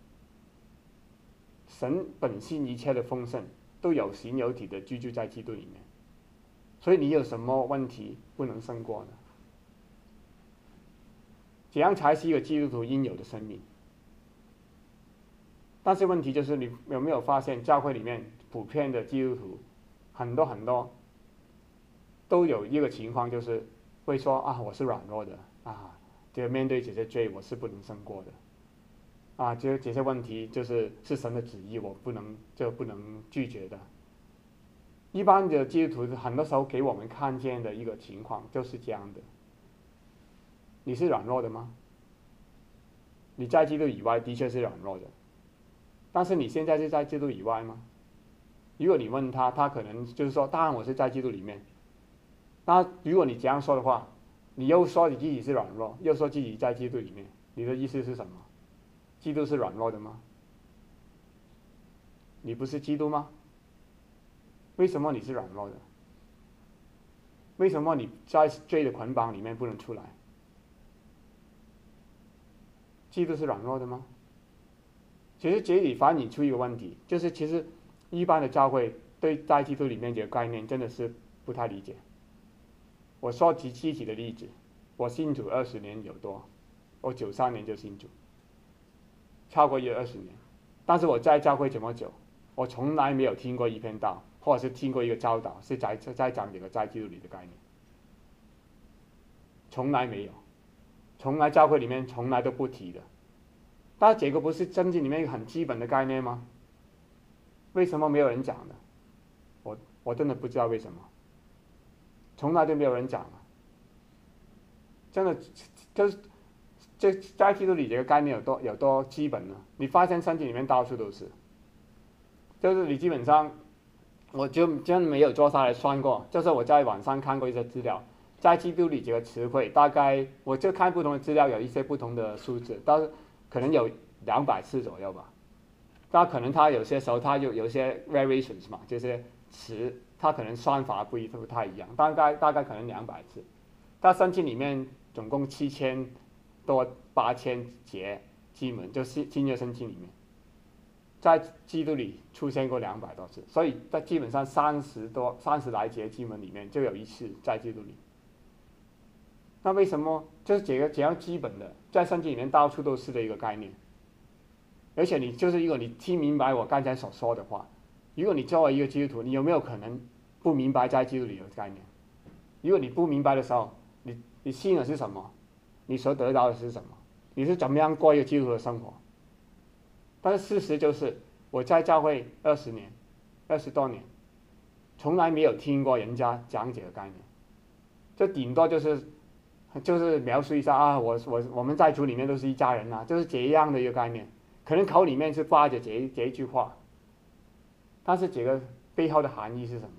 神本性一切的丰盛都有形有体的居住在基督里面，所以你有什么问题不能胜过呢？怎样才是一个基督徒应有的生命？但是问题就是，你有没有发现教会里面普遍的基督徒很多很多都有一个情况，就是会说啊，我是软弱的啊，就面对这些罪我是不能胜过的啊，就这些问题就是是神的旨意，我不能就不能拒绝的。一般的基督徒很多时候给我们看见的一个情况就是这样的。你是软弱的吗？你在基督以外的确是软弱的，但是你现在是在基督以外吗？如果你问他，他可能就是说，当然我是在基督里面。那如果你这样说的话， 你又说你自己是软弱，又说自己在基督里面，你的意思是什么？基督是软弱的吗？你不是基督吗？为什么你是软弱的？为什么你在罪的捆绑里面不能出来？基督是软弱的吗？其实这里反映出一个问题，就是其实一般的教会对在基督里面这个概念真的是不太理解。我说举具体的例子，我信主二十年有多，我九三年就信主，超过约二十年，但是我在教会这么久，我从来没有听过一篇道，或者是听过一个教导是在在讲这个在基督里的概念，从来没有，从来教会里面从来都不提的。但这个不是圣经里面一个很基本的概念吗？为什么没有人讲呢？我我真的不知道为什么，从来都没有人讲啊！真的就是这在基督里这个概念有多有多基本呢？你发现圣经里面到处都是，就是你基本上，我就真没有坐下来算过，就是我在网上看过一些资料，在基督里这个词汇，大概我就看不同的资料，有一些不同的数字，但是可能有两百次左右吧。那可能它有些时候它有有一些 variations 嘛，就是词它可能算法不一不太一样，大概大概可能两百次。但圣经里面总共七千多八千节经文，就是新约圣经里面，在基督里出现过两百多次，所以在基本上三十多三十来节经文里面就有一次在基督里。那为什么就是这个这样基本的，在圣经里面到处都是的一个概念？而且你就是如果你听明白我刚才所说的话，如果你作为一个基督徒，你有没有可能不明白在基督里的概念？如果你不明白的时候，你你信的是什么？你所得到的是什么？你是怎么样过一个基督徒的生活？但是事实就是，我在教会二十年，二十多年，从来没有听过人家讲这个概念，就顶多就是就是描述一下啊，我我我们在主里面都是一家人啊，就是这样的一个概念。可能口里面是挂着这这一句话，但是这个背后的含义是什么？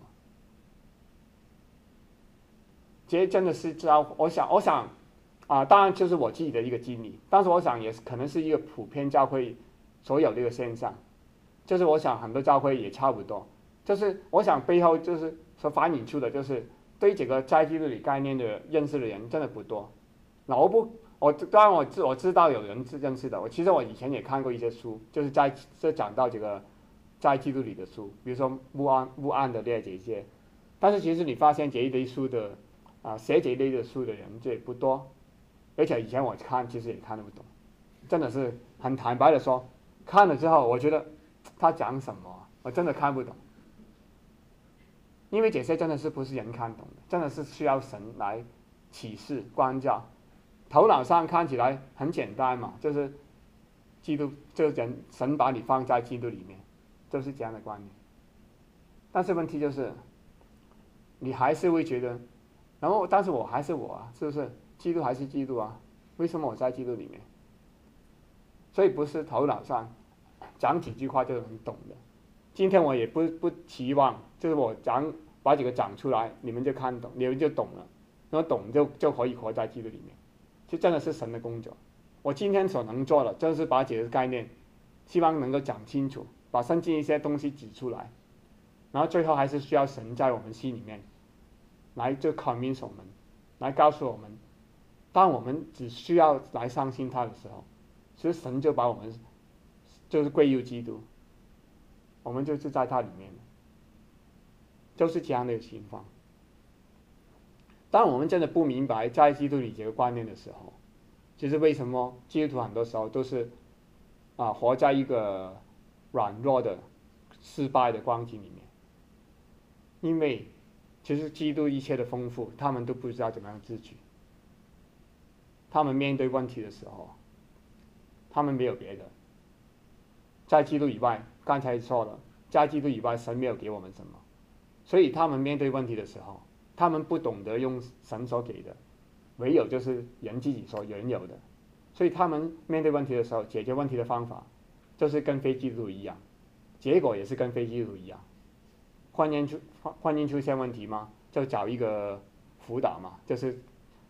这真的是知道，我想我想啊，当然就是我自己的一个经历，但是我想也是可能是一个普遍教会所有的一个现象，就是我想很多教会也差不多，就是我想背后就是所反映出的就是对这个在基督里概念的认识的人真的不多。那我不。我当然我知我知道有人是认识的，我其实我以前也看过一些书，就是在这讲到这个在基督里的书，比如说穆安穆安的列这些，但是其实你发现这一类书的啊写这一类的书的人这也不多，而且以前我看其实也看不懂，真的是很坦白的说，看了之后我觉得他讲什么我真的看不懂，因为这些真的是不是人看懂的，真的是需要神来启示光照。头脑上看起来很简单嘛，就是基督，就是人神把你放在基督里面，就是这样的观念。但是问题就是，你还是会觉得，然后但是我还是我啊，是不是？基督还是基督啊？为什么我在基督里面？所以不是头脑上讲几句话就能懂的。今天我也不不期望，就是我讲把几个讲出来，你们就看懂，你们就懂了，然后懂就就可以活在基督里面。就真的是神的工作。我今天所能做的，就是把几个概念，希望能够讲清楚，把圣经一些东西指出来，然后最后还是需要神在我们心里面，来就 convince 我们，来告诉我们，当我们只需要来相信他的时候，其实神就把我们就是归入基督，我们就是在他里面，就是这样的情况。当我们真的不明白在基督里这个观念的时候，就是为什么基督徒很多时候都是啊活在一个软弱的、失败的光景里面，因为其实基督一切的丰富，他们都不知道怎么样自取。他们面对问题的时候，他们没有别的，在基督以外，刚才说了，在基督以外，神没有给我们什么，所以他们面对问题的时候，他们不懂得用神所给的，唯有就是人自己所拥有的，所以他们面对问题的时候，解决问题的方法就是跟非基督徒一样，结果也是跟非基督徒一样。婚姻出婚姻出现问题吗？就找一个辅导嘛，就是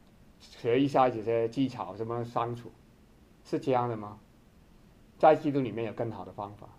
学一下这些技巧，怎么相处，是这样的吗？在基督里面有更好的方法。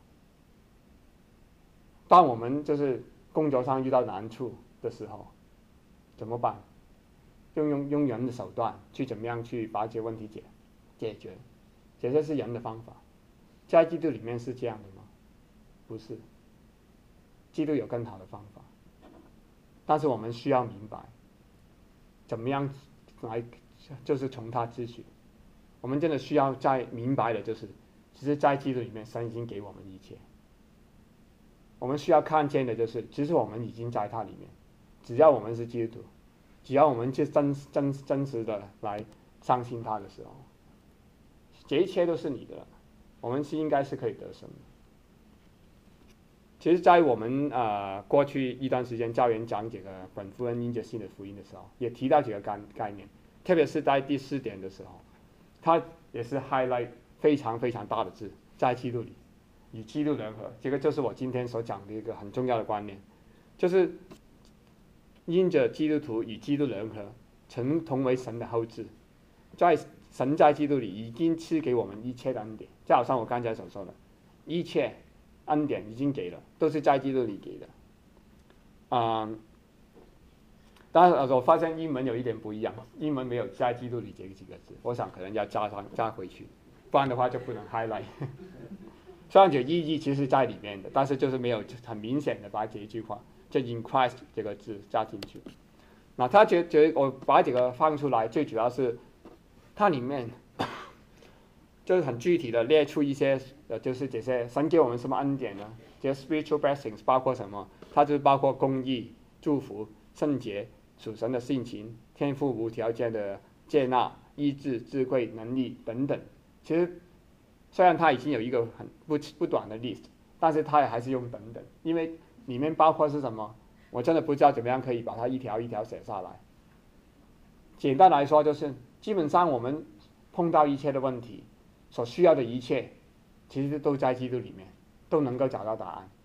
当我们就是工作上遇到难处的时候，怎么办？用用用人的手段去怎么样去把这些问题解解决？这些是人的方法。在基督里面是这样的吗？不是。基督有更好的方法，但是我们需要明白，怎么样来，就是从他支取。我们真的需要在明白的就是，其实在基督里面，神已经给我们一切。我们需要看见的就是，其实我们已经在他里面。只要我们是基督徒，只要我们去真真真实的来相信他的时候，这一切都是你的了。我们是应该是可以得胜的。其实，在我们呃过去一段时间教员讲这个本福音因着信的福音的时候，也提到几个概概念，特别是在第四点的时候，他也是 highlight 非常非常大的字，在基督里与基督联合。这个就是我今天所讲的一个很重要的观念，就是因着基督徒与基督联合，曾同为神的后嗣，在神在基督里已经赐给我们一切的恩典，就好像我刚才所说的，一切恩典已经给了，都是在基督里给的。啊、嗯，当然我发现英文有一点不一样，英文没有在基督里这几个字，我想可能要加上加回去，不然的话就不能 highlight。虽然这意义其实在里面的，但是就是没有很明显的把这一句话，就 in Christ 这个字加进去。那他觉觉我把这个放出来，最主要是它里面就是很具体的列出一些，呃，就是这些神给我们什么恩典呢？这些 spiritual blessings 包括什么？它就包括公义、祝福、圣洁、属神的性情、天赋无条件的接纳、医治、智慧、能力等等。其实虽然它已经有一个很不不短的 list， 但是它也还是用等等，因为里面包括是什么？我真的不知道怎么样可以把它一条一条写下来。简单来说，就是基本上我们碰到一切的问题，所需要的一切，其实都在基督里面，都能够找到答案。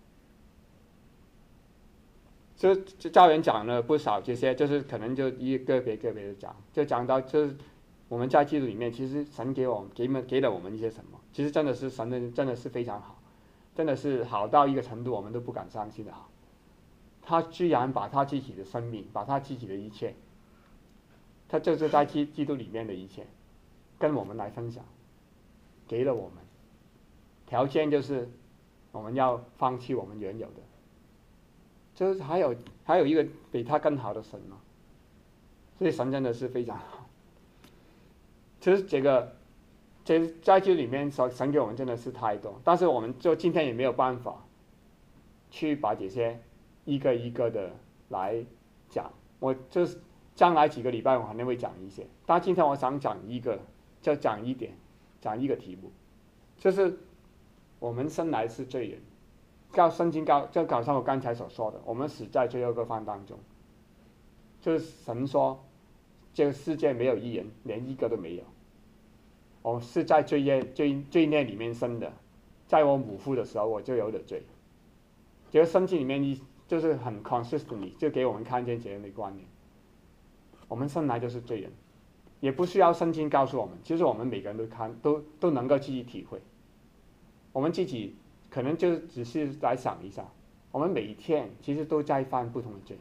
就教员讲了不少这些，就是可能就一个别个别的讲，就讲到就是我们在基督里面，其实神给我们给们给了我们一些什么，其实真的是神的真的是非常好，真的是好到一个程度我们都不敢相信的好。他居然把他自己的生命，把他自己的一切，他就是在基基督里面的一切，跟我们来分享，给了我们。条件就是我们要放弃我们原有的，就是还有还有一个比他更好的神嘛，所以神真的是非常好。其实这个这在这里面所神给我们真的是太多，但是我们就今天也没有办法去把这些一个一个的来讲。我就是将来几个礼拜我肯定会讲一些，但今天我想讲一个，就讲一点，讲一个题目，就是我们生来是罪人，告圣经告就好像我刚才所说的，我们死在罪恶过犯当中，就是神说这个世界没有义人，连一个都没有。我是在罪孽罪罪孽里面生的，在我母腹的时候我就有了罪。这个圣经里面一就是很 consistently 就给我们看见这样的观念，我们生来就是罪人，也不需要圣经告诉我们，其实我们每个人都看都都能够自己体会。我们自己可能就只是来想一下，我们每一天其实都在犯不同的罪，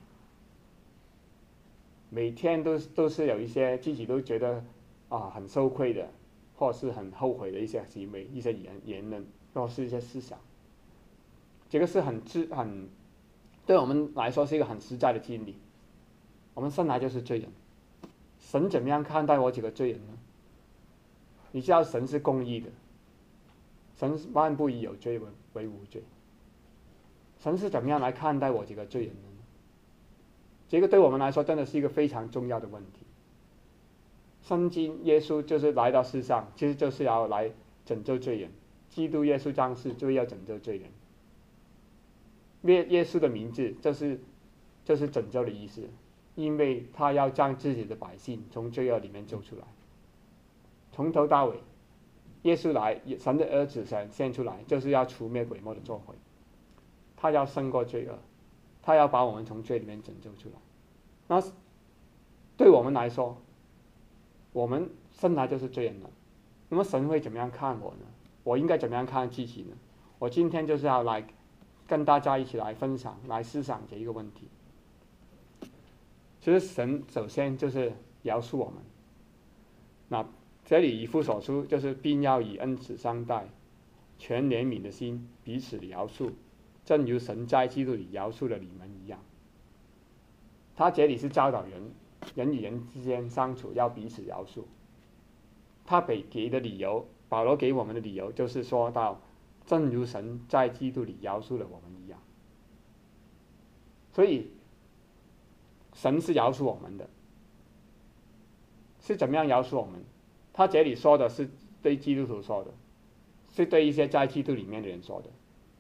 每天都都是有一些自己都觉得啊很羞愧的，或是很后悔的一些行为、一些言言论，或是一些思想。这个是很自很对我们来说是一个很实在的经历。我们生来就是罪人，神怎么样看待我这个罪人呢？你知道神是公义的，神万不以有罪为为无罪。神是怎么样来看待我这个罪人的呢？这个对我们来说真的是一个非常重要的问题。圣经耶稣就是来到世上，其实就是要来拯救罪人。基督耶稣降世就要拯救罪人。耶耶稣的名字就是就是拯救的意思，因为他要将自己的百姓从罪恶里面救出来。从头到尾，耶稣来，神的儿子显现出来，就是要除灭鬼魔的作为。他要胜过罪恶，他要把我们从罪里面拯救出来。那对我们来说， 我们生来就是罪人了，那么神会怎么样看我呢？我应该怎么样看自己呢？我今天就是要来跟大家一起来分享，来思想这一个问题。其实神首先就是饶恕我们，那这里以弗所书就是并要以恩慈相待，全怜悯的心彼此饶恕，正如神在基督里饶恕了你们一样。他这里是教导人，人与人之间相处要彼此饶恕。他给给的理由，保罗给我们的理由就是说到，正如神在基督里饶恕了我们一样。所以神是饶恕我们的，是怎么样饶恕我们？他这里说的是对基督徒说的，是对一些在基督里面的人说的。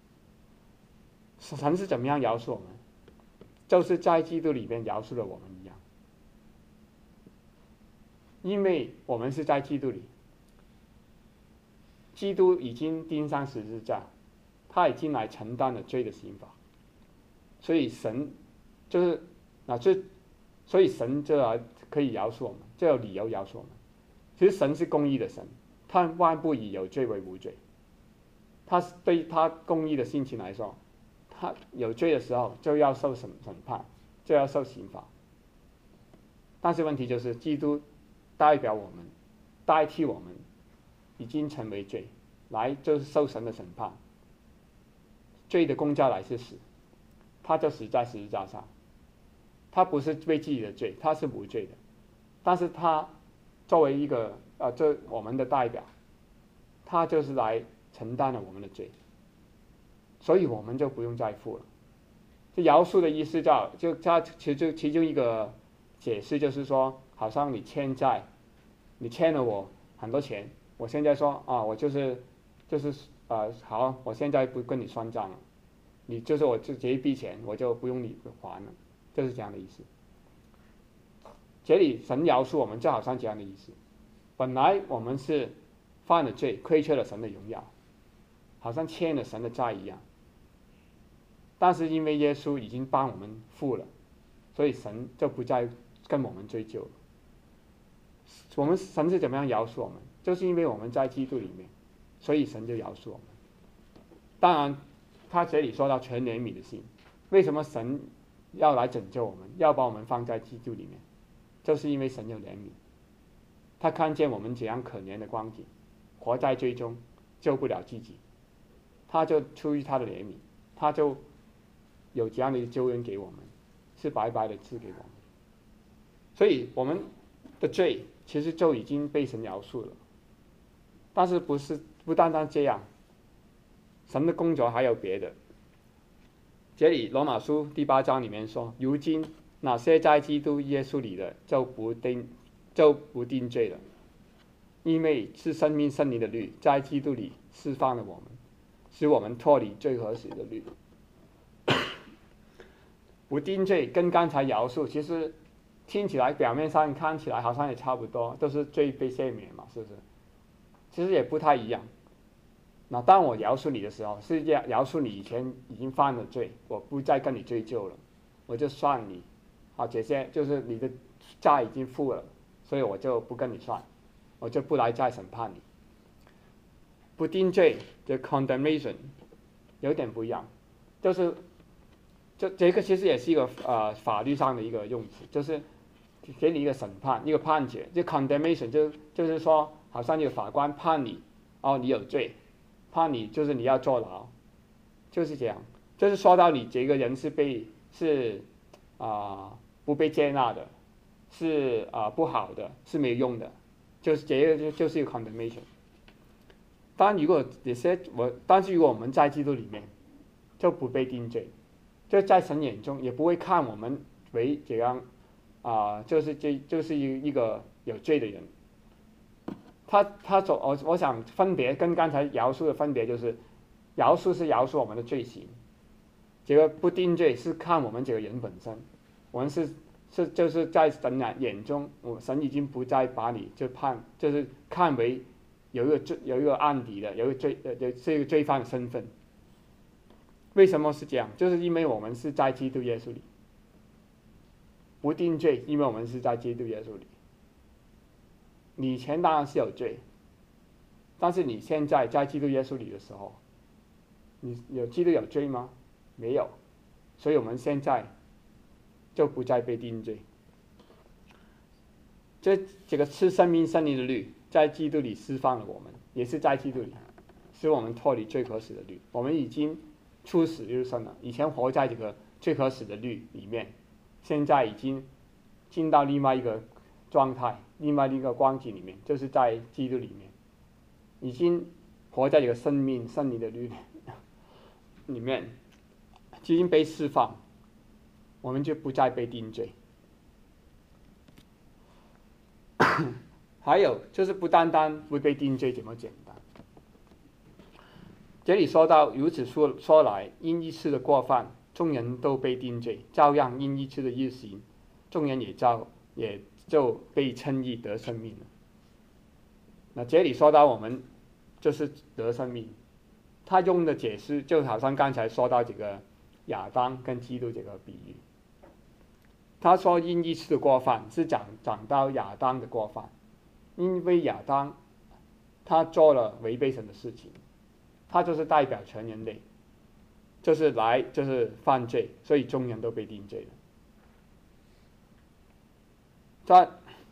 神是怎么样饶恕我们？就是在基督里面饶恕了我们一样。因为我们是在基督里，基督已经钉上十字架，他已经来承担了罪的刑罚，所以神就是那这，所以神就来可以饶恕我们，就有理由饶恕我们。其实神是公义的神，他万不以有罪为无罪。他对他公义的性情来说，他有罪的时候就要受审审判，就要受刑罚。但是问题就是，基督代表我们，代替我们，已经成为罪，来就是受神的审判。罪的公价来是死，他就死在十字架上。他不是为自己的罪，他是无罪的，但是他作为一个呃，这我们的代表，他就是来承担了我们的罪，所以我们就不用再付了。这饶恕的意思叫，就他其中其中一个解释就是说，好像你欠债，你欠了我很多钱，我现在说啊，我就是就是呃好，我现在不跟你算账了，你就是我这这一笔钱我就不用你还了，就是这样的意思。这里神饶恕我们，就好像这样的意思。本来我们是犯了罪，亏缺了神的荣耀，好像欠了神的债一样。但是因为耶稣已经帮我们付了，所以神就不再跟我们追究了。我们神是怎么样饶恕我们？就是因为我们在基督里面，所以神就饶恕我们。当然，他这里说到全怜悯的心，为什么神要来拯救我们，要把我们放在基督里面？就是因为神有怜悯，他看见我们怎样可怜的光景，活在罪中，救不了自己，他就出于他的怜悯，他就有这样的救恩给我们，是白白的赐给我们。所以我们的罪其实就已经被神饶恕了。但是不是不单单这样，神的工作还有别的。这里罗马书第八章里面说，如今那些在基督耶稣里的就不定就不定罪了，因为是生命圣灵的律在基督里释放了我们，使我们脱离罪和死的律。不定罪跟刚才饶恕其实听起来表面上看起来好像也差不多，都是罪被赦免嘛，是不是？其实也不太一样。那当我饶恕你的时候，是饶恕你以前已经犯了罪，我不再跟你追究了，我就算你，啊，这些就是你的债已经付了，所以我就不跟你算，我就不来再审判你。不定罪的 condemnation 有点不一样，就是这这个其实也是一个呃法律上的一个用词，就是给你一个审判，一个判决。这 condemnation 就就是说，好像一个法官判你，哦，你有罪。判你就是你要坐牢，就是这样，就是说到你这个人是被是啊、呃、不被接纳的，是啊、呃、不好的，是没有用的，就是这个就就是一个 condemnation。当然如果有些我，但是如果我们在基督里面，就不被定罪，就在神眼中也不会看我们为这样啊、呃，就是这就是一一个有罪的人。他他所我我想分别跟刚才饶恕的分别就是，饶恕是饶恕我们的罪行，这个不定罪是看我们这个人本身，我们是是就是在神眼中，我神已经不再把你就判就是看为有一个罪有一个案底的有一个罪呃是一个罪犯的身份。为什么是这样？就是因为我们是在基督耶稣里，不定罪，因为我们是在基督耶稣里。 你以前当然是有罪，但是你现在在基督耶稣里的时候，你有基督有罪吗？没有，所以我们现在就不再被定罪。这这个赐生命圣灵的律在基督里释放了我们，也是在基督里使我们脱离罪可死的律。我们已经出死入生了，以前活在这个罪可死的律里面，现在已经进到另外一个状态，另外一个光景里面，就是在基督里面，已经活在这个生命圣灵的律里面，已经被释放，我们就不再被定罪。还有就是不单单不被定罪这么简单。这里说到如此说说来，因一次的过犯，众人都被定罪；照样因一次的日行，众人也照也就被称义得生命了。那这里说到我们就是得生命，他用的解释就好像刚才说到这个亚当跟基督这个比喻。他说因一次的过犯是讲讲到亚当的过犯，因为亚当他做了违背神的事情，他就是代表全人类，就是来就是犯罪，所以众人都被定罪了。他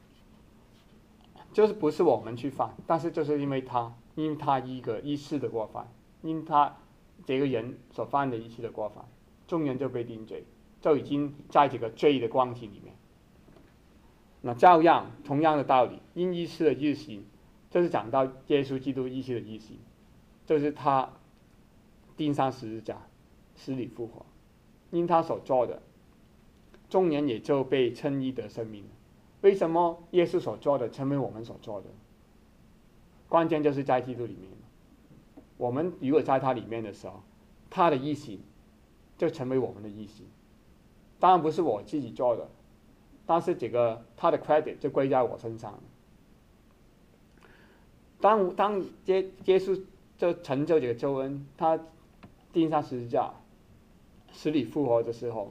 就是不是我们去犯，但是就是因为他，因为他一个一次的过犯，因他这个人所犯的一次的过犯，众人就被定罪，就已经在这个罪的光景里面。那照样同样的道理，因一次的日行，就是讲到耶稣基督一次的日行，就是他钉上十字架，死里复活，因他所做的，众人也就被称义得生命了。为什么耶稣所做的成为我们所做的？关键就是在基督里面。我们如果在他里面的时候，他的义行就成为我们的义行。当然不是我自己做的，但是这个他的 credit 就归在我身上。当当耶耶稣就成就这个救恩，他钉上十字架，死里复活的时候，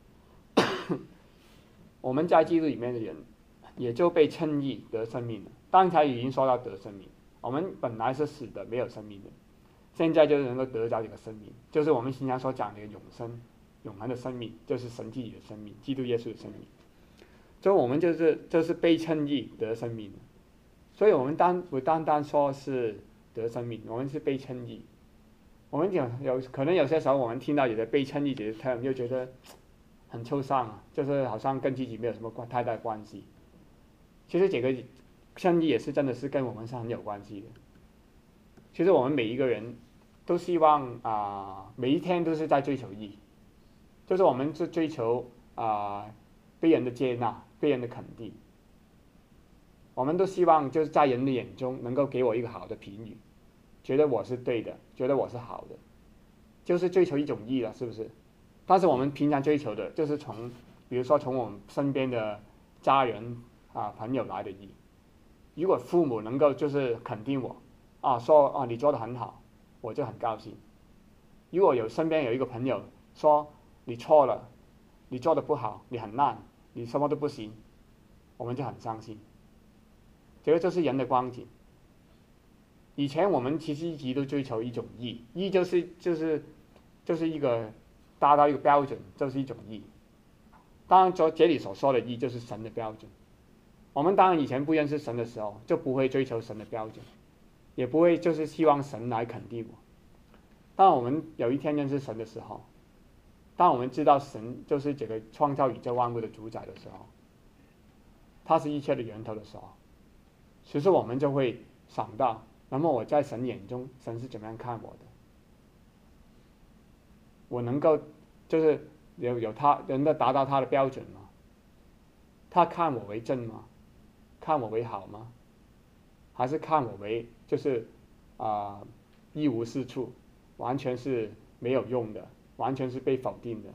我们在基督里面的人也就被称义得生命了。刚才已经说到得生命，我们本来是死的，没有生命的，现在就能够得到这个生命，就是我们经常所讲的永生、永恒的生命，就是神自己的生命，基督耶稣的生命。所以我们就是就是被称义得生命的。所以我们单不单单说是得生命，我们是被称义。我们有有可能有些时候我们听到有的被称义这个 term 就觉得很抽象啊，就是好像跟自己没有什么关太大关系。其实这个称义也是真的是跟我们是很有关系的。其实我们每一个人都希望啊、呃，每一天都是在追求义，就是我们是追求啊、呃、被人的接纳、被人的肯定。我们都希望就是在人的眼中能够给我一个好的评语，觉得我是对的，觉得我是好的，就是追求一种义了，是不是？但是我们平常追求的就是从，比如说从我们身边的家人啊、朋友来的义。如果父母能够就是肯定我，啊说啊你做得很好，我就很高兴。如果有身边有一个朋友说你错了，你做得不好，你很烂，你什么都不行，我们就很伤心。这个就是人的光景。以前我们其实一直都追求一种义，义就是就是就是一个达到一个标准，就是一种义。当然，这里所说的义就是神的标准。我们当然以前不认识神的时候，就不会追求神的标准，也不会就是希望神来肯定我。当我们有一天认识神的时候，当我们知道神就是这个创造宇宙万物的主宰的时候，他是一切的源头的时候，其实我们就会想到，那么我在神眼中，神是怎么样看我的？我能够就是有有他能够达到他的标准吗？他看我为正吗？看我为好吗？还是看我为就是啊、呃、一无是处，完全是没有用的，完全是被否定的？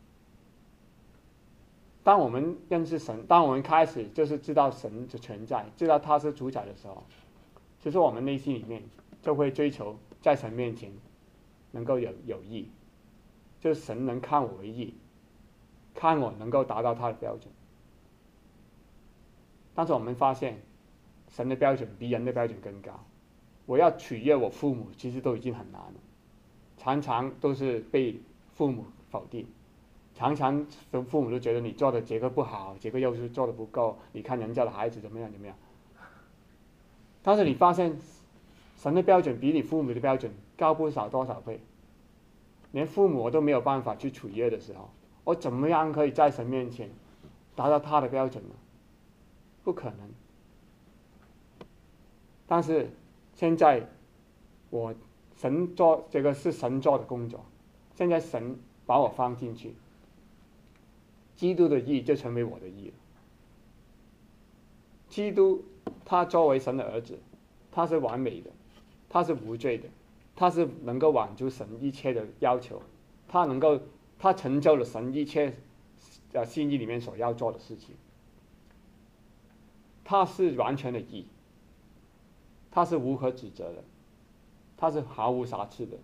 当我们认识神，当我们开始就是知道神的存在，知道他是主宰的时候，其实我们内心里面就会追求在神面前能够有有义，就是神能看我为义，看我能够达到他的标准。但是我们发现， 神的标准比人的标准更高。我要取悦我父母，其实都已经很难了，常常都是被父母否定，常常父母都觉得你做的这个不好，这个又是做的不够，你看人家的孩子怎么样怎么样。但是你发现神的标准比你父母的标准高不少多少倍，连父母我都没有办法去取悦的时候，我怎么样可以在神面前达到他的标准呢？不可能。但是现在我神做这个是神做的工作，现在神把我放进去，基督的义就成为我的义了。基督他作为神的儿子，他是完美的，他是无罪的，他是能够满足神一切的要求，他能够他成就了神一切呃心意里面所要做的事情，他是完全的义，他是无可指责的，他是毫无瑕疵的。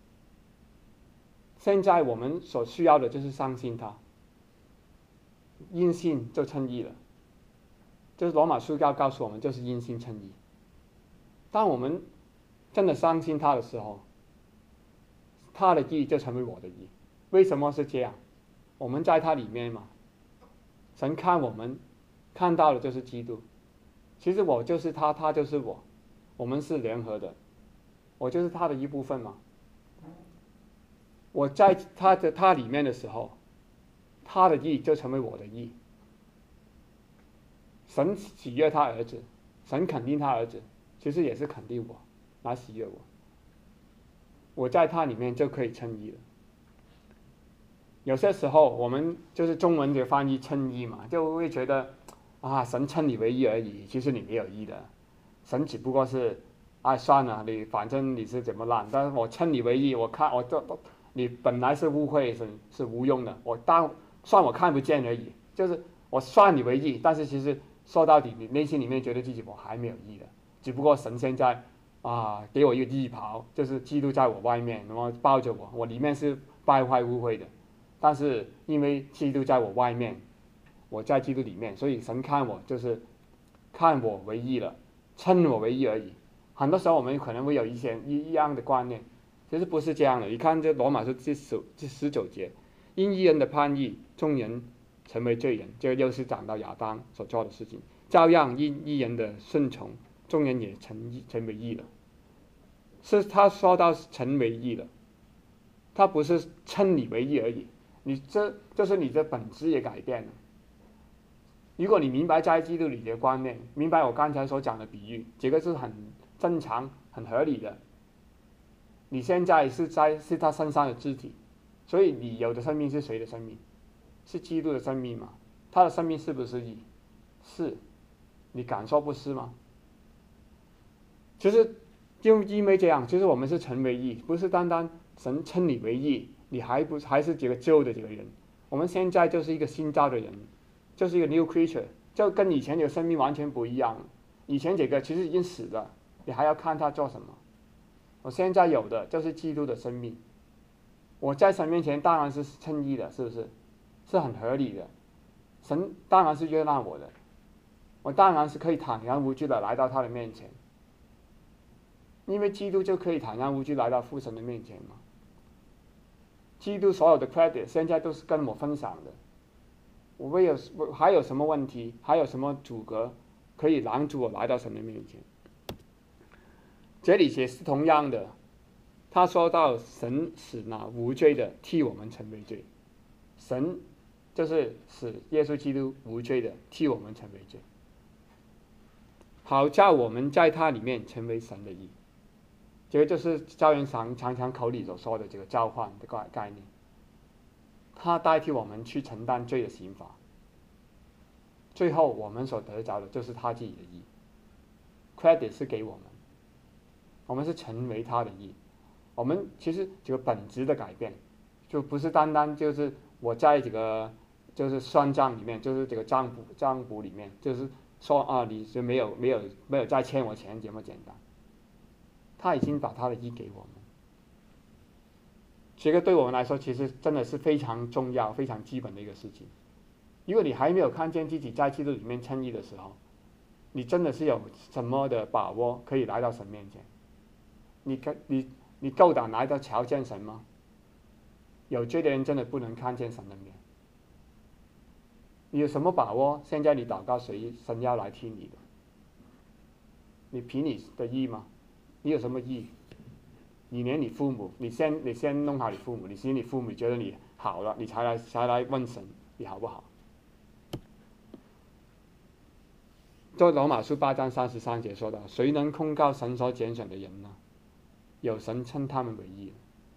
现在我们所需要的就是相信他，因信就称义了。就是罗马书要告诉我们，就是因信称义。当我们真的相信他的时候，他的义就成为我的义。为什么是这样？我们在他里面嘛，神看我们看到的就是基督，其实我就是他，他就是我，我们是联合的，我就是他的一部分嘛。我在他的他里面的时候，他的义就成为我的义。神喜悦他儿子，神肯定他儿子，其实也是肯定我，来喜悦我。我在他里面就可以称义了。有些时候我们就是中文的翻译称义嘛，就会觉得啊，神称你为义而已，其实你没有义的，神只不过是啊算了，你反正你是怎么烂，但是我称你为义，我看我这你本来是污秽是是无用的，我当算我看不见而已，就是我算你为义，但是其实说到底，你内心里面觉得自己我还没有义的，只不过神现在啊给我一个义袍，就是基督在我外面，然后抱着我，我里面是败坏污秽的，但是因为基督在我外面，我在基督里面，所以神看我就是看我为义了，称我为义而已。很多时候我们可能会有一些一样的观念，其实不是这样的。你看这罗马书第十第十九节，因一人的叛逆，众人成为罪人，这个又是讲到亚当所做的事情。照样因一人的顺从，众人也成成为义了。是他说到成为义了，他不是称你为义而已，你这就是你的本质也改变了。如果你明白在基督里的观念，明白我刚才所讲的比喻，这个是很正常、很合理的。你现在是在是他身上的肢体，所以你有的生命是谁的生命？是基督的生命嘛？他的生命是不是义？是，你敢说不是吗？其实就因为这样，就是我们是成为义，不是单单神称你为义，你还不还是这个旧的这个人。我们现在就是一个新造的人，就是一个 new creature， 就跟以前这个生命完全不一样。以前这个其实已经死了，你还要看他做什么。我现在有的就是基督的生命，我在神面前当然是称义的，是不是？是很合理的。神当然是悦纳我的，我当然是可以坦然无惧的来到他的面前，因为基督就可以坦然无惧来到父神的面前嘛。基督所有的 credit 现在都是跟我分享的，我为有我还有什么问题，还有什么阻隔可以拦阻我来到神的面前？这里也是同样的，他说到神使那无罪的替我们成为罪，神就是使耶稣基督无罪的替我们成为罪，好叫我们在他里面成为神的义。这个就是教员常常常口里所说的这个交换的概念，他代替我们去承担罪的刑罚，最后我们所得着的就是他自己的义 ，credit 是给我们，我们是成为他的义。我们其实这个本质的改变，就不是单单就是我在这个就是算账里面，就是这个账簿账簿里面，就是说啊，你就没有没有没有再欠我钱这么简单。他已经把他的义给我们，这个对我们来说其实真的是非常重要、非常基本的一个事情。如果你还没有看见自己在基督里面称义的时候， 你真的是有什么的把握可以来到神面前？你你你够胆来到瞧见神吗？有罪的人真的不能看见神的面。你有什么把握？现在你祷告谁，神要来听你的？你凭你的义吗？你有什么义？你连你父母，你先你先弄好你父母，你先你父母觉得你好了，你才来才来问神你好不好？在罗马书八章三十三节说到：谁能控告神所拣选的人呢？有神称他们为义。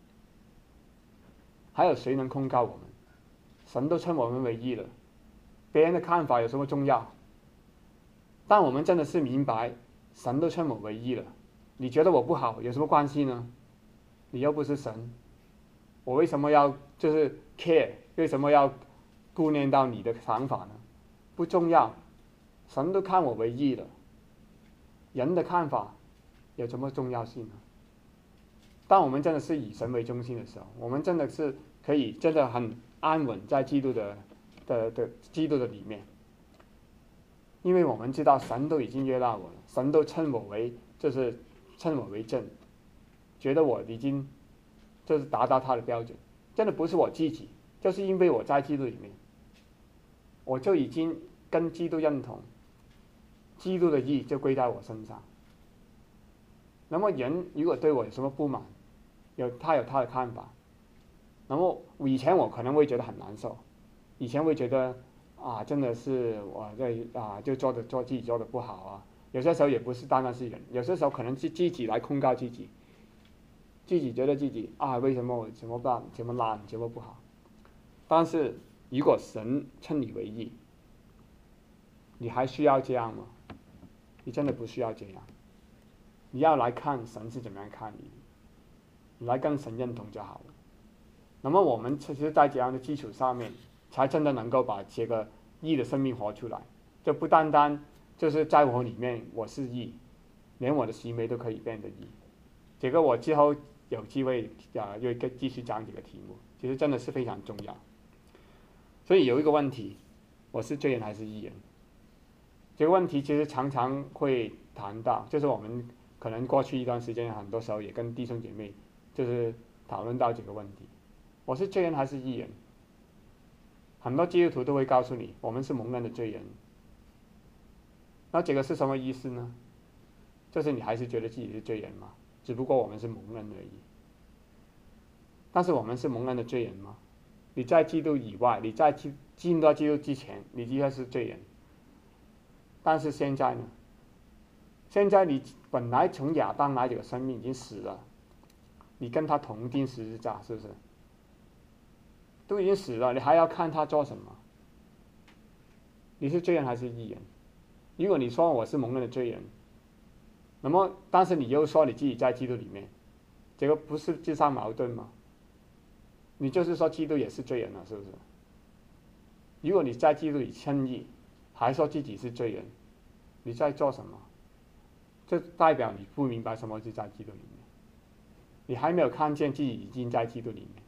还有谁能控告我们？神都称我们为义了，别人的看法有什么重要？但我们真的是明白，神都称我为义了，你觉得我不好有什么关系呢？你又不是神，我为什么要就是 care？ 为什么要顾念到你的想法呢？不重要，神都看我为义了，人的看法有什么重要性呢？当我们真的是以神为中心的时候，我们真的是可以真的很安稳在基督的的的基督的里面，因为我们知道神都已经悦纳我了，神都称我为就是称我为正，觉得我已经就是达到他的标准，真的不是我自己，就是因为我在基督里面，我就已经跟基督认同，基督的义就归在我身上。那么人如果对我有什么不满，有他有他的看法，那么以前我可能会觉得很难受，以前会觉得啊，真的是我在啊就做的做自己做的不好啊，有些时候也不是单单是人，有些时候可能是自己来控告自己，自己觉得自己啊为什么我怎么办怎么烂怎么不好，但是如果神称你为义，你还需要这样吗？你真的不需要这样，你要来看神是怎么样看你，你来跟神认同就好了。那么我们其实在这样的基础上面，才真的能够把这个义的生命活出来，就不单单就是在我里面我是义，连我的行为都可以变得义。这个我之后有机会啊，又继续讲这个题目，其实真的是非常重要。所以有一个问题，我是罪人还是义人？这个问题其实常常会谈到，就是我们可能过去一段时间，很多时候也跟弟兄姐妹就是讨论到这个问题：我是罪人还是义人？很多基督徒都会告诉你，我们是蒙恩的罪人。那这个是什么意思呢？就是你还是觉得自己是罪人吗？只不过我们是蒙恩而已。但是我们是蒙恩的罪人吗？你在基督以外，你在进入到基督之前，你应该是罪人。但是现在呢？现在你本来从亚当来这个生命已经死了，你跟他同钉十字架，是不是？都已经死了，你还要看他做什么？你是罪人还是义人？如果你说我是蒙恩的罪人，那么但是你又说你自己在基督里面，这个不是自相矛盾吗？你就是说基督也是罪人了，是不是？如果你在基督里称义，还说自己是罪人，你在做什么？这代表你不明白什么是在基督里面，你还没有看见自己已经在基督里面。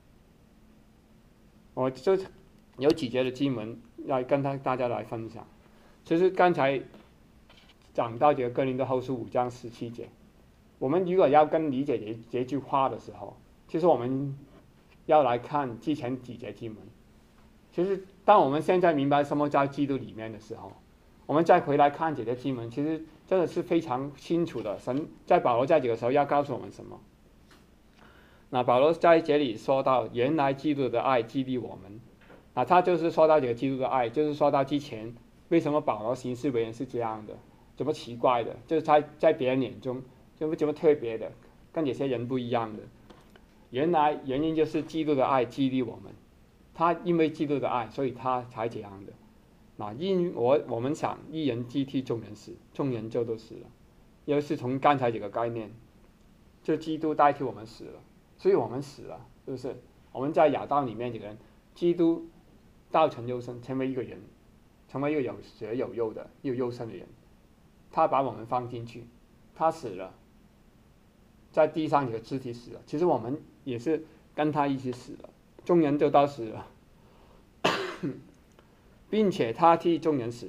我就有几节的经文要跟他大家来分享。其实刚才讲到这个哥林多后书五章十七节，我们如果要跟理解这这句话的时候，其实我们要来看之前几节经文。其实当我们现在明白什么在基督里面的时候，我们再回来看这些经文，其实真的是非常清楚的。神在保罗在这个时候要告诉我们什么？那保罗在这里说到，原来基督的爱激励我们，啊，他就是说到这个基督的爱，就是说到之前为什么保罗行事为人是这样的，怎么奇怪的，就是在在别人眼中怎么怎么特别的，跟有些人不一样的。原来原因就是基督的爱激励我们，他因为基督的爱，所以他才这样的。那因我我们想，一人既替众人死，众人就都死了，又是从刚才这个概念，就基督代替我们死了，所以我们死了，是不是？我们在亚当里面这个人，基督道成肉身，成为一个人，成为一个有血有肉的有肉身的人，他把我们放进去，他死了，在地上这个肢体死了，其实我们也是跟他一起死了，众人就都死了。并且他替众人死，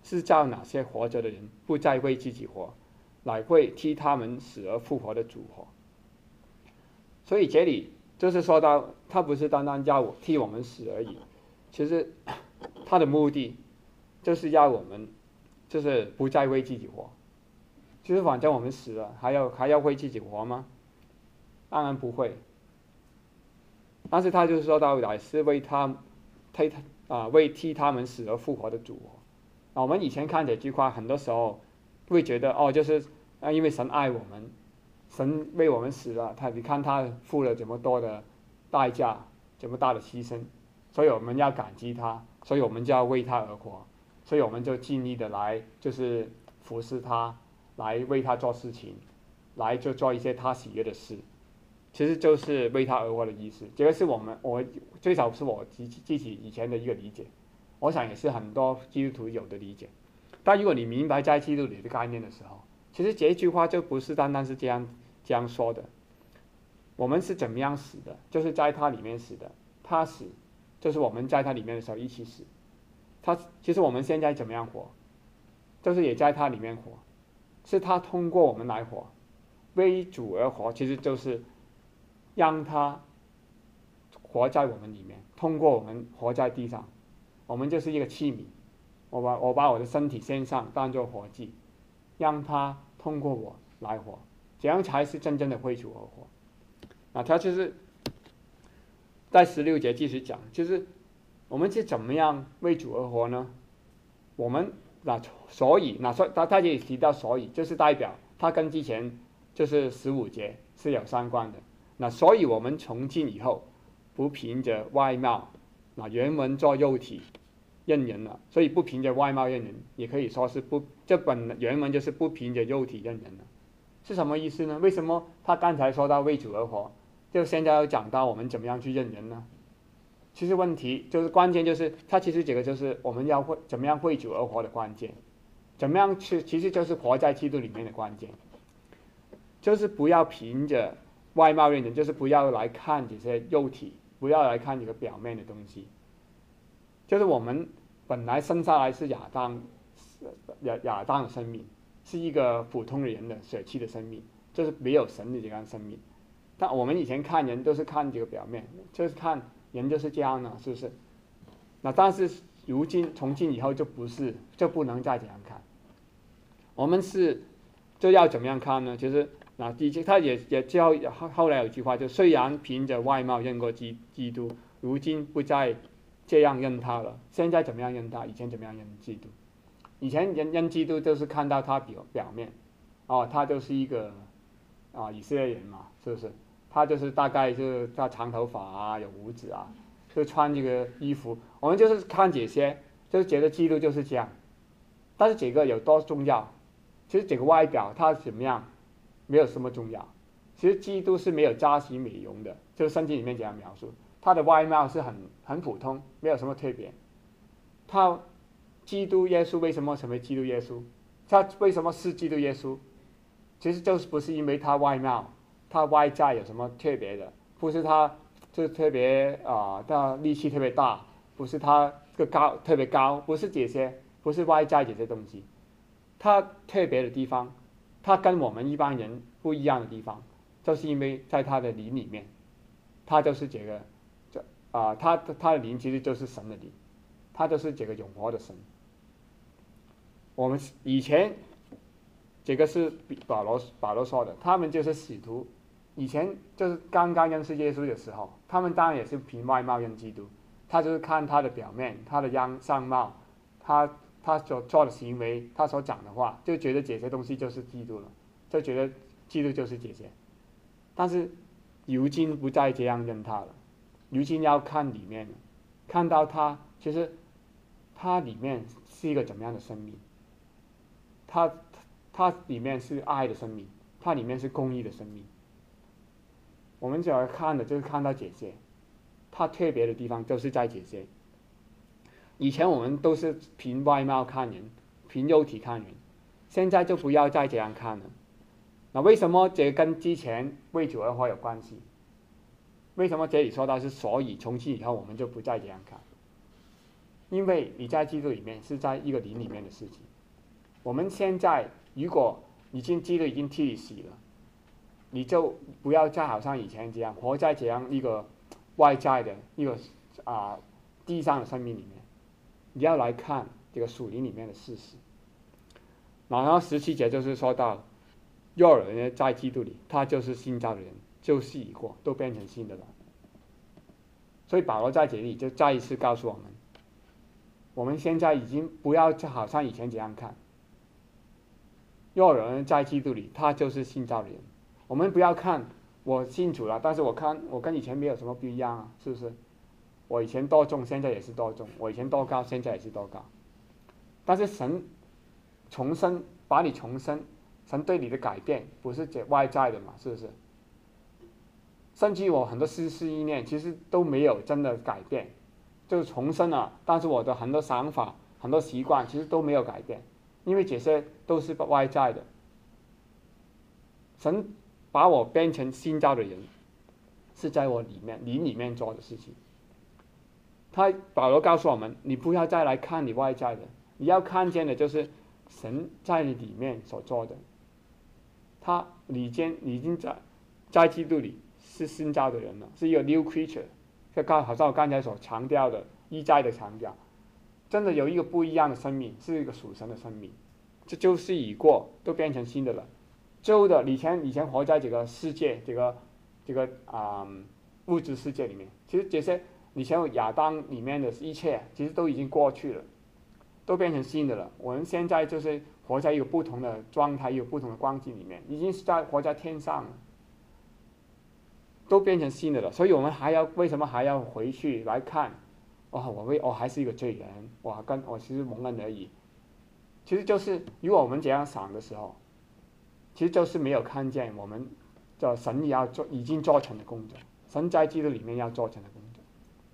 是叫哪些活着的人不再为自己活，乃会替他们死而复活的主活。所以这里就是说到，他不是单单要我替我们死而已，其实他的目的就是要我们就是不再为自己活。就是反正我们死了，还要还要为自己活吗？当然不会。但是他就说到来是为他替他啊为替他们死而复活的主活。啊，我们以前看这句话，很多时候会觉得哦，就是啊，因为神爱我们，神为我们死了，他你看他付了这么多的代价，这么大的牺牲，所以我们要感激他，所以我们就要为他而活，所以我们就尽力的来就是服侍他，来为他做事情，来就做一些他喜悦的事，其实就是为他而活的意思。这个是我们我最少是我自己自己以前的一个理解，我想也是很多基督徒有的理解。但如果你明白在基督里的概念的时候，其实这一句话就不是单单是这样这样说的。我们是怎么样死的？就是在他里面死的。他死，就是我们在他里面的时候一起死。他其实我们现在怎么样活，就是也在他里面活，是他通过我们来活，为主而活，其实就是让他活在我们里面，通过我们活在地上。我们就是一个器皿，我把我把我的身体献上，当作活祭，让他通过我来活，这样才是真正的为主而活。啊，他就是在十六节继续讲，就是我们是怎么样为主而活呢？我们那所以那所他他这里提到所以，就是代表他跟之前就是十五节是有相关的。那所以我们从今以后不凭着外貌，那原文做肉体认人了，所以不凭着外貌认人，也可以说是不，这本原文就是不凭着肉体认人了。是什么意思呢？为什么他刚才说到为主而活，就现在要讲到我们怎么样去认人呢？其实问题就是关键就是他其实这个就是我们要会怎么样为主而活的关键，怎么样去其实就是活在基督里面的关键，就是不要凭着外貌认人，就是不要来看这些肉体，不要来看这个表面的东西。就是我们本来生下来是亚当亚亚当的生命，是一个普通人的舍弃的生命，就是没有神的这样生命。但我们以前看人都是看这个表面，就是看人就是这样的，是不是？那但是如今从今以后就不是，就不能再这样看。我们是就要怎么样看呢？就是那以前他也也之后后来有句话，就虽然凭着外貌认过基基督，如今不再这样认他了。现在怎么样认他？以前怎么样认基督？以前认认基督就是看到他表表面，哦，他就是一个啊以色列人嘛，是不是？他就是大概就是他长头发啊，有胡子啊，就穿这个衣服。我们就是看这些，就是觉得基督就是这样。但是这个有多重要？其实这个外表他怎么样，没有什么重要。其实基督是没有加洗美容的，就是圣经里面这样描述。他的外貌是很很普通，没有什么特别。他基督耶稣为什么成为基督耶稣？他为什么是基督耶稣？其实就是不是因为他外貌，他外在有什么特别的，不是他就特别啊，他力气特别大，不是他个高特别高，不是这些，不是外在这些东西。他特别的地方，他跟我们一般人不一样的地方，就是因为在他的灵里面，他就是这个。啊、呃，他他的灵其实就是神的灵，他就是这个永活的神。我们以前这个是保罗保罗说的，他们就是使徒，以前就是刚刚认识耶稣的时候，他们当然也是凭外貌认基督，他就是看他的表面，他的样相貌，他他所做的行为，他所讲的话，就觉得这些东西就是基督了，就觉得基督就是这些。但是如今不再这样认他了。如今要看里面，看到他其实他里面是一个怎么样的生命，他他里面是爱的生命，他里面是公义的生命。我们只要看的就是看到这些，他特别的地方就是在这些。以前我们都是凭外貌看人，凭肉体看人，现在就不要再这样看了。那为什么这跟之前为主而活有关系？为什么这里说到是所以从今以后我们就不再这样看？ 因为你在基督里面是在一个灵里面的事情。我们现在如果已经基督已经替你洗了，你就不要再好像以前这样活在这样一个外在的一个啊、呃、地上的生命里面，你要来看这个属灵里面的事实。然后十七节就是说到，若有人在基督里，他就是新造的人，旧事已过，都变成新的了。所以保罗在这里就再一次告诉我们，我们现在已经不要好像以前这样看。若有人在基督里，他就是新造的人。我们不要看我信主了，但是我看我跟以前没有什么不一样啊，是不是？我以前多重，现在也是多重；我以前多高，现在也是多高。但是神重生，把你重生，神对你的改变不是这外在的嘛，是不是？甚至我很多思思意念其实都没有真的改变，就是重生了，但是我的很多想法、很多习惯其实都没有改变，因为这些都是外在的。神把我变成新造的人，是在我里面灵里面做的事情。他保罗告诉我们，你不要再来看你外在的，你要看见的就是神在你里面所做的。他已经已经在在基督里是新造的人了，是一个 new creature。就刚好像我刚才所强调的，一再的强调，真的有一个不一样的生命，是一个属神的生命。这旧事已过，都变成新的了。旧的以前以前活在这个世界，这个这个啊、嗯、物质世界里面，其实这些以前亚当里面的一切，其实都已经过去了，都变成新的了。我们现在就是活在一个不同的状态，一个不同的光景里面，已经是在活在天上了，都变成新的了。所以我们还要为什么还要回去来看？哦，我为我还是一个罪人，我跟我其实蒙恩而已。其实就是如果我们这样想的时候，其实就是没有看见我们的神要做已经做成的工作，神在基督里面要做成的工作。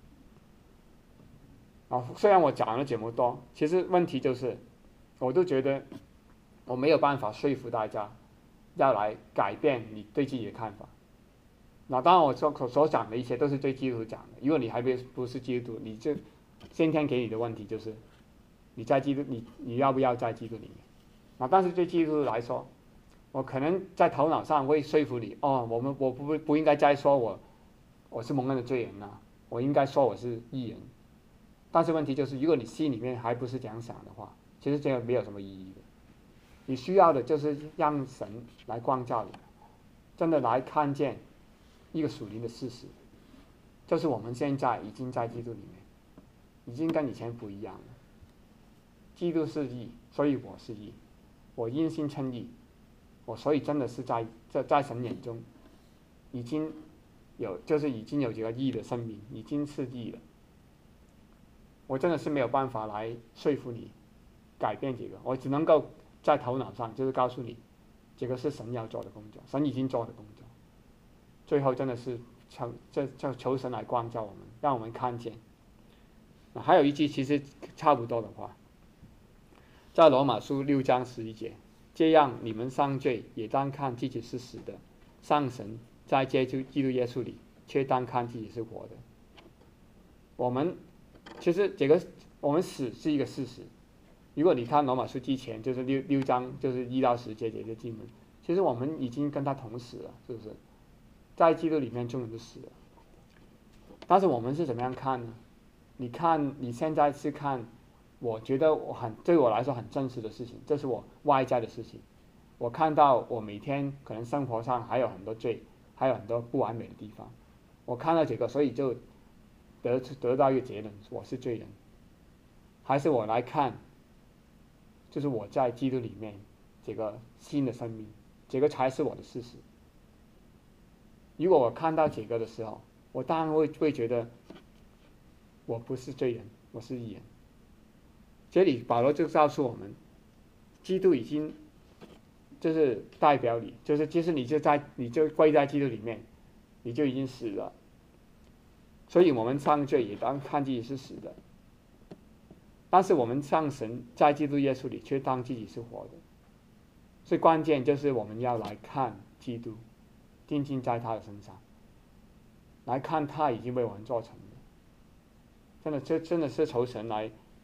啊，虽然我讲了这么多，其实问题就是，我都觉得我没有办法说服大家要来改变你对自己的看法。那当然，我所所讲的一切都是对基督讲的。如果你还不是基督徒，你就先天给你的问题就是，你在基督，你你要不要在基督里面？啊，但是对基督徒来说，我可能在头脑上会说服你，哦，我们我不不应该再说我我是蒙恩的罪人呐、啊，我应该说我是义人。但是问题就是，如果你心里面还不是这样想的话，其实这个没有什么意义的。你需要的就是让神来光照你，真的来看见一个属灵的事实，就是我们现在已经在基督里面，已经跟以前不一样了。基督是义，所以我是义，我因信称义，我所以真的是在在在神眼中，已经有就是已经有这个义的生命，已经是义了。我真的是没有办法来说服你改变这个，我只能够在头脑上就是告诉你，这个是神要做的工作，神已经做的工作。最后真的是求这这求神来光照我们，让我们看见。还有一句其实差不多的话，在罗马书六章十一节，这样你们上罪也当看自己是死的，上神在基督基督耶稣里却当看自己是活的。我们其实这个我们死是一个事实。如果你看罗马书之前就是六六章就是一到十节这些经文，其实我们已经跟他同死了，是不是？在基督里面众人都死了。但是我们是怎么样看呢？你看你现在是看，我觉得我很对我来说很真实的事情，这是我外在的事情。我看到我每天可能生活上还有很多罪，还有很多不完美的地方。我看到这个，所以就得得到一个结论，我是罪人。还是我来看，就是我在基督里面这个新的生命，这个才是我的事实。如果我看到这个的时候，我当然会会觉得我不是罪人，我是义人。这里保罗就告诉我们，基督已经就是代表你，就是其实你就在你就归在基督里面，你就已经死了。所以我们上罪也当看自己是死的，但是我们上神在基督耶稣里却当自己是活的。所以关键就是我们要来看基督，定睛在他的身上，来看他已经为我们做成的。真的，这真的是求神来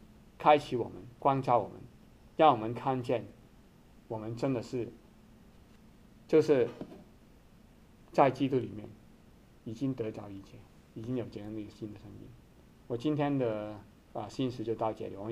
开启我们，光照我们，让我们看见我们真的是就是在基督里面已经得着一切，已经有这样的一个新的生命。我今天的啊信息就到这里。我们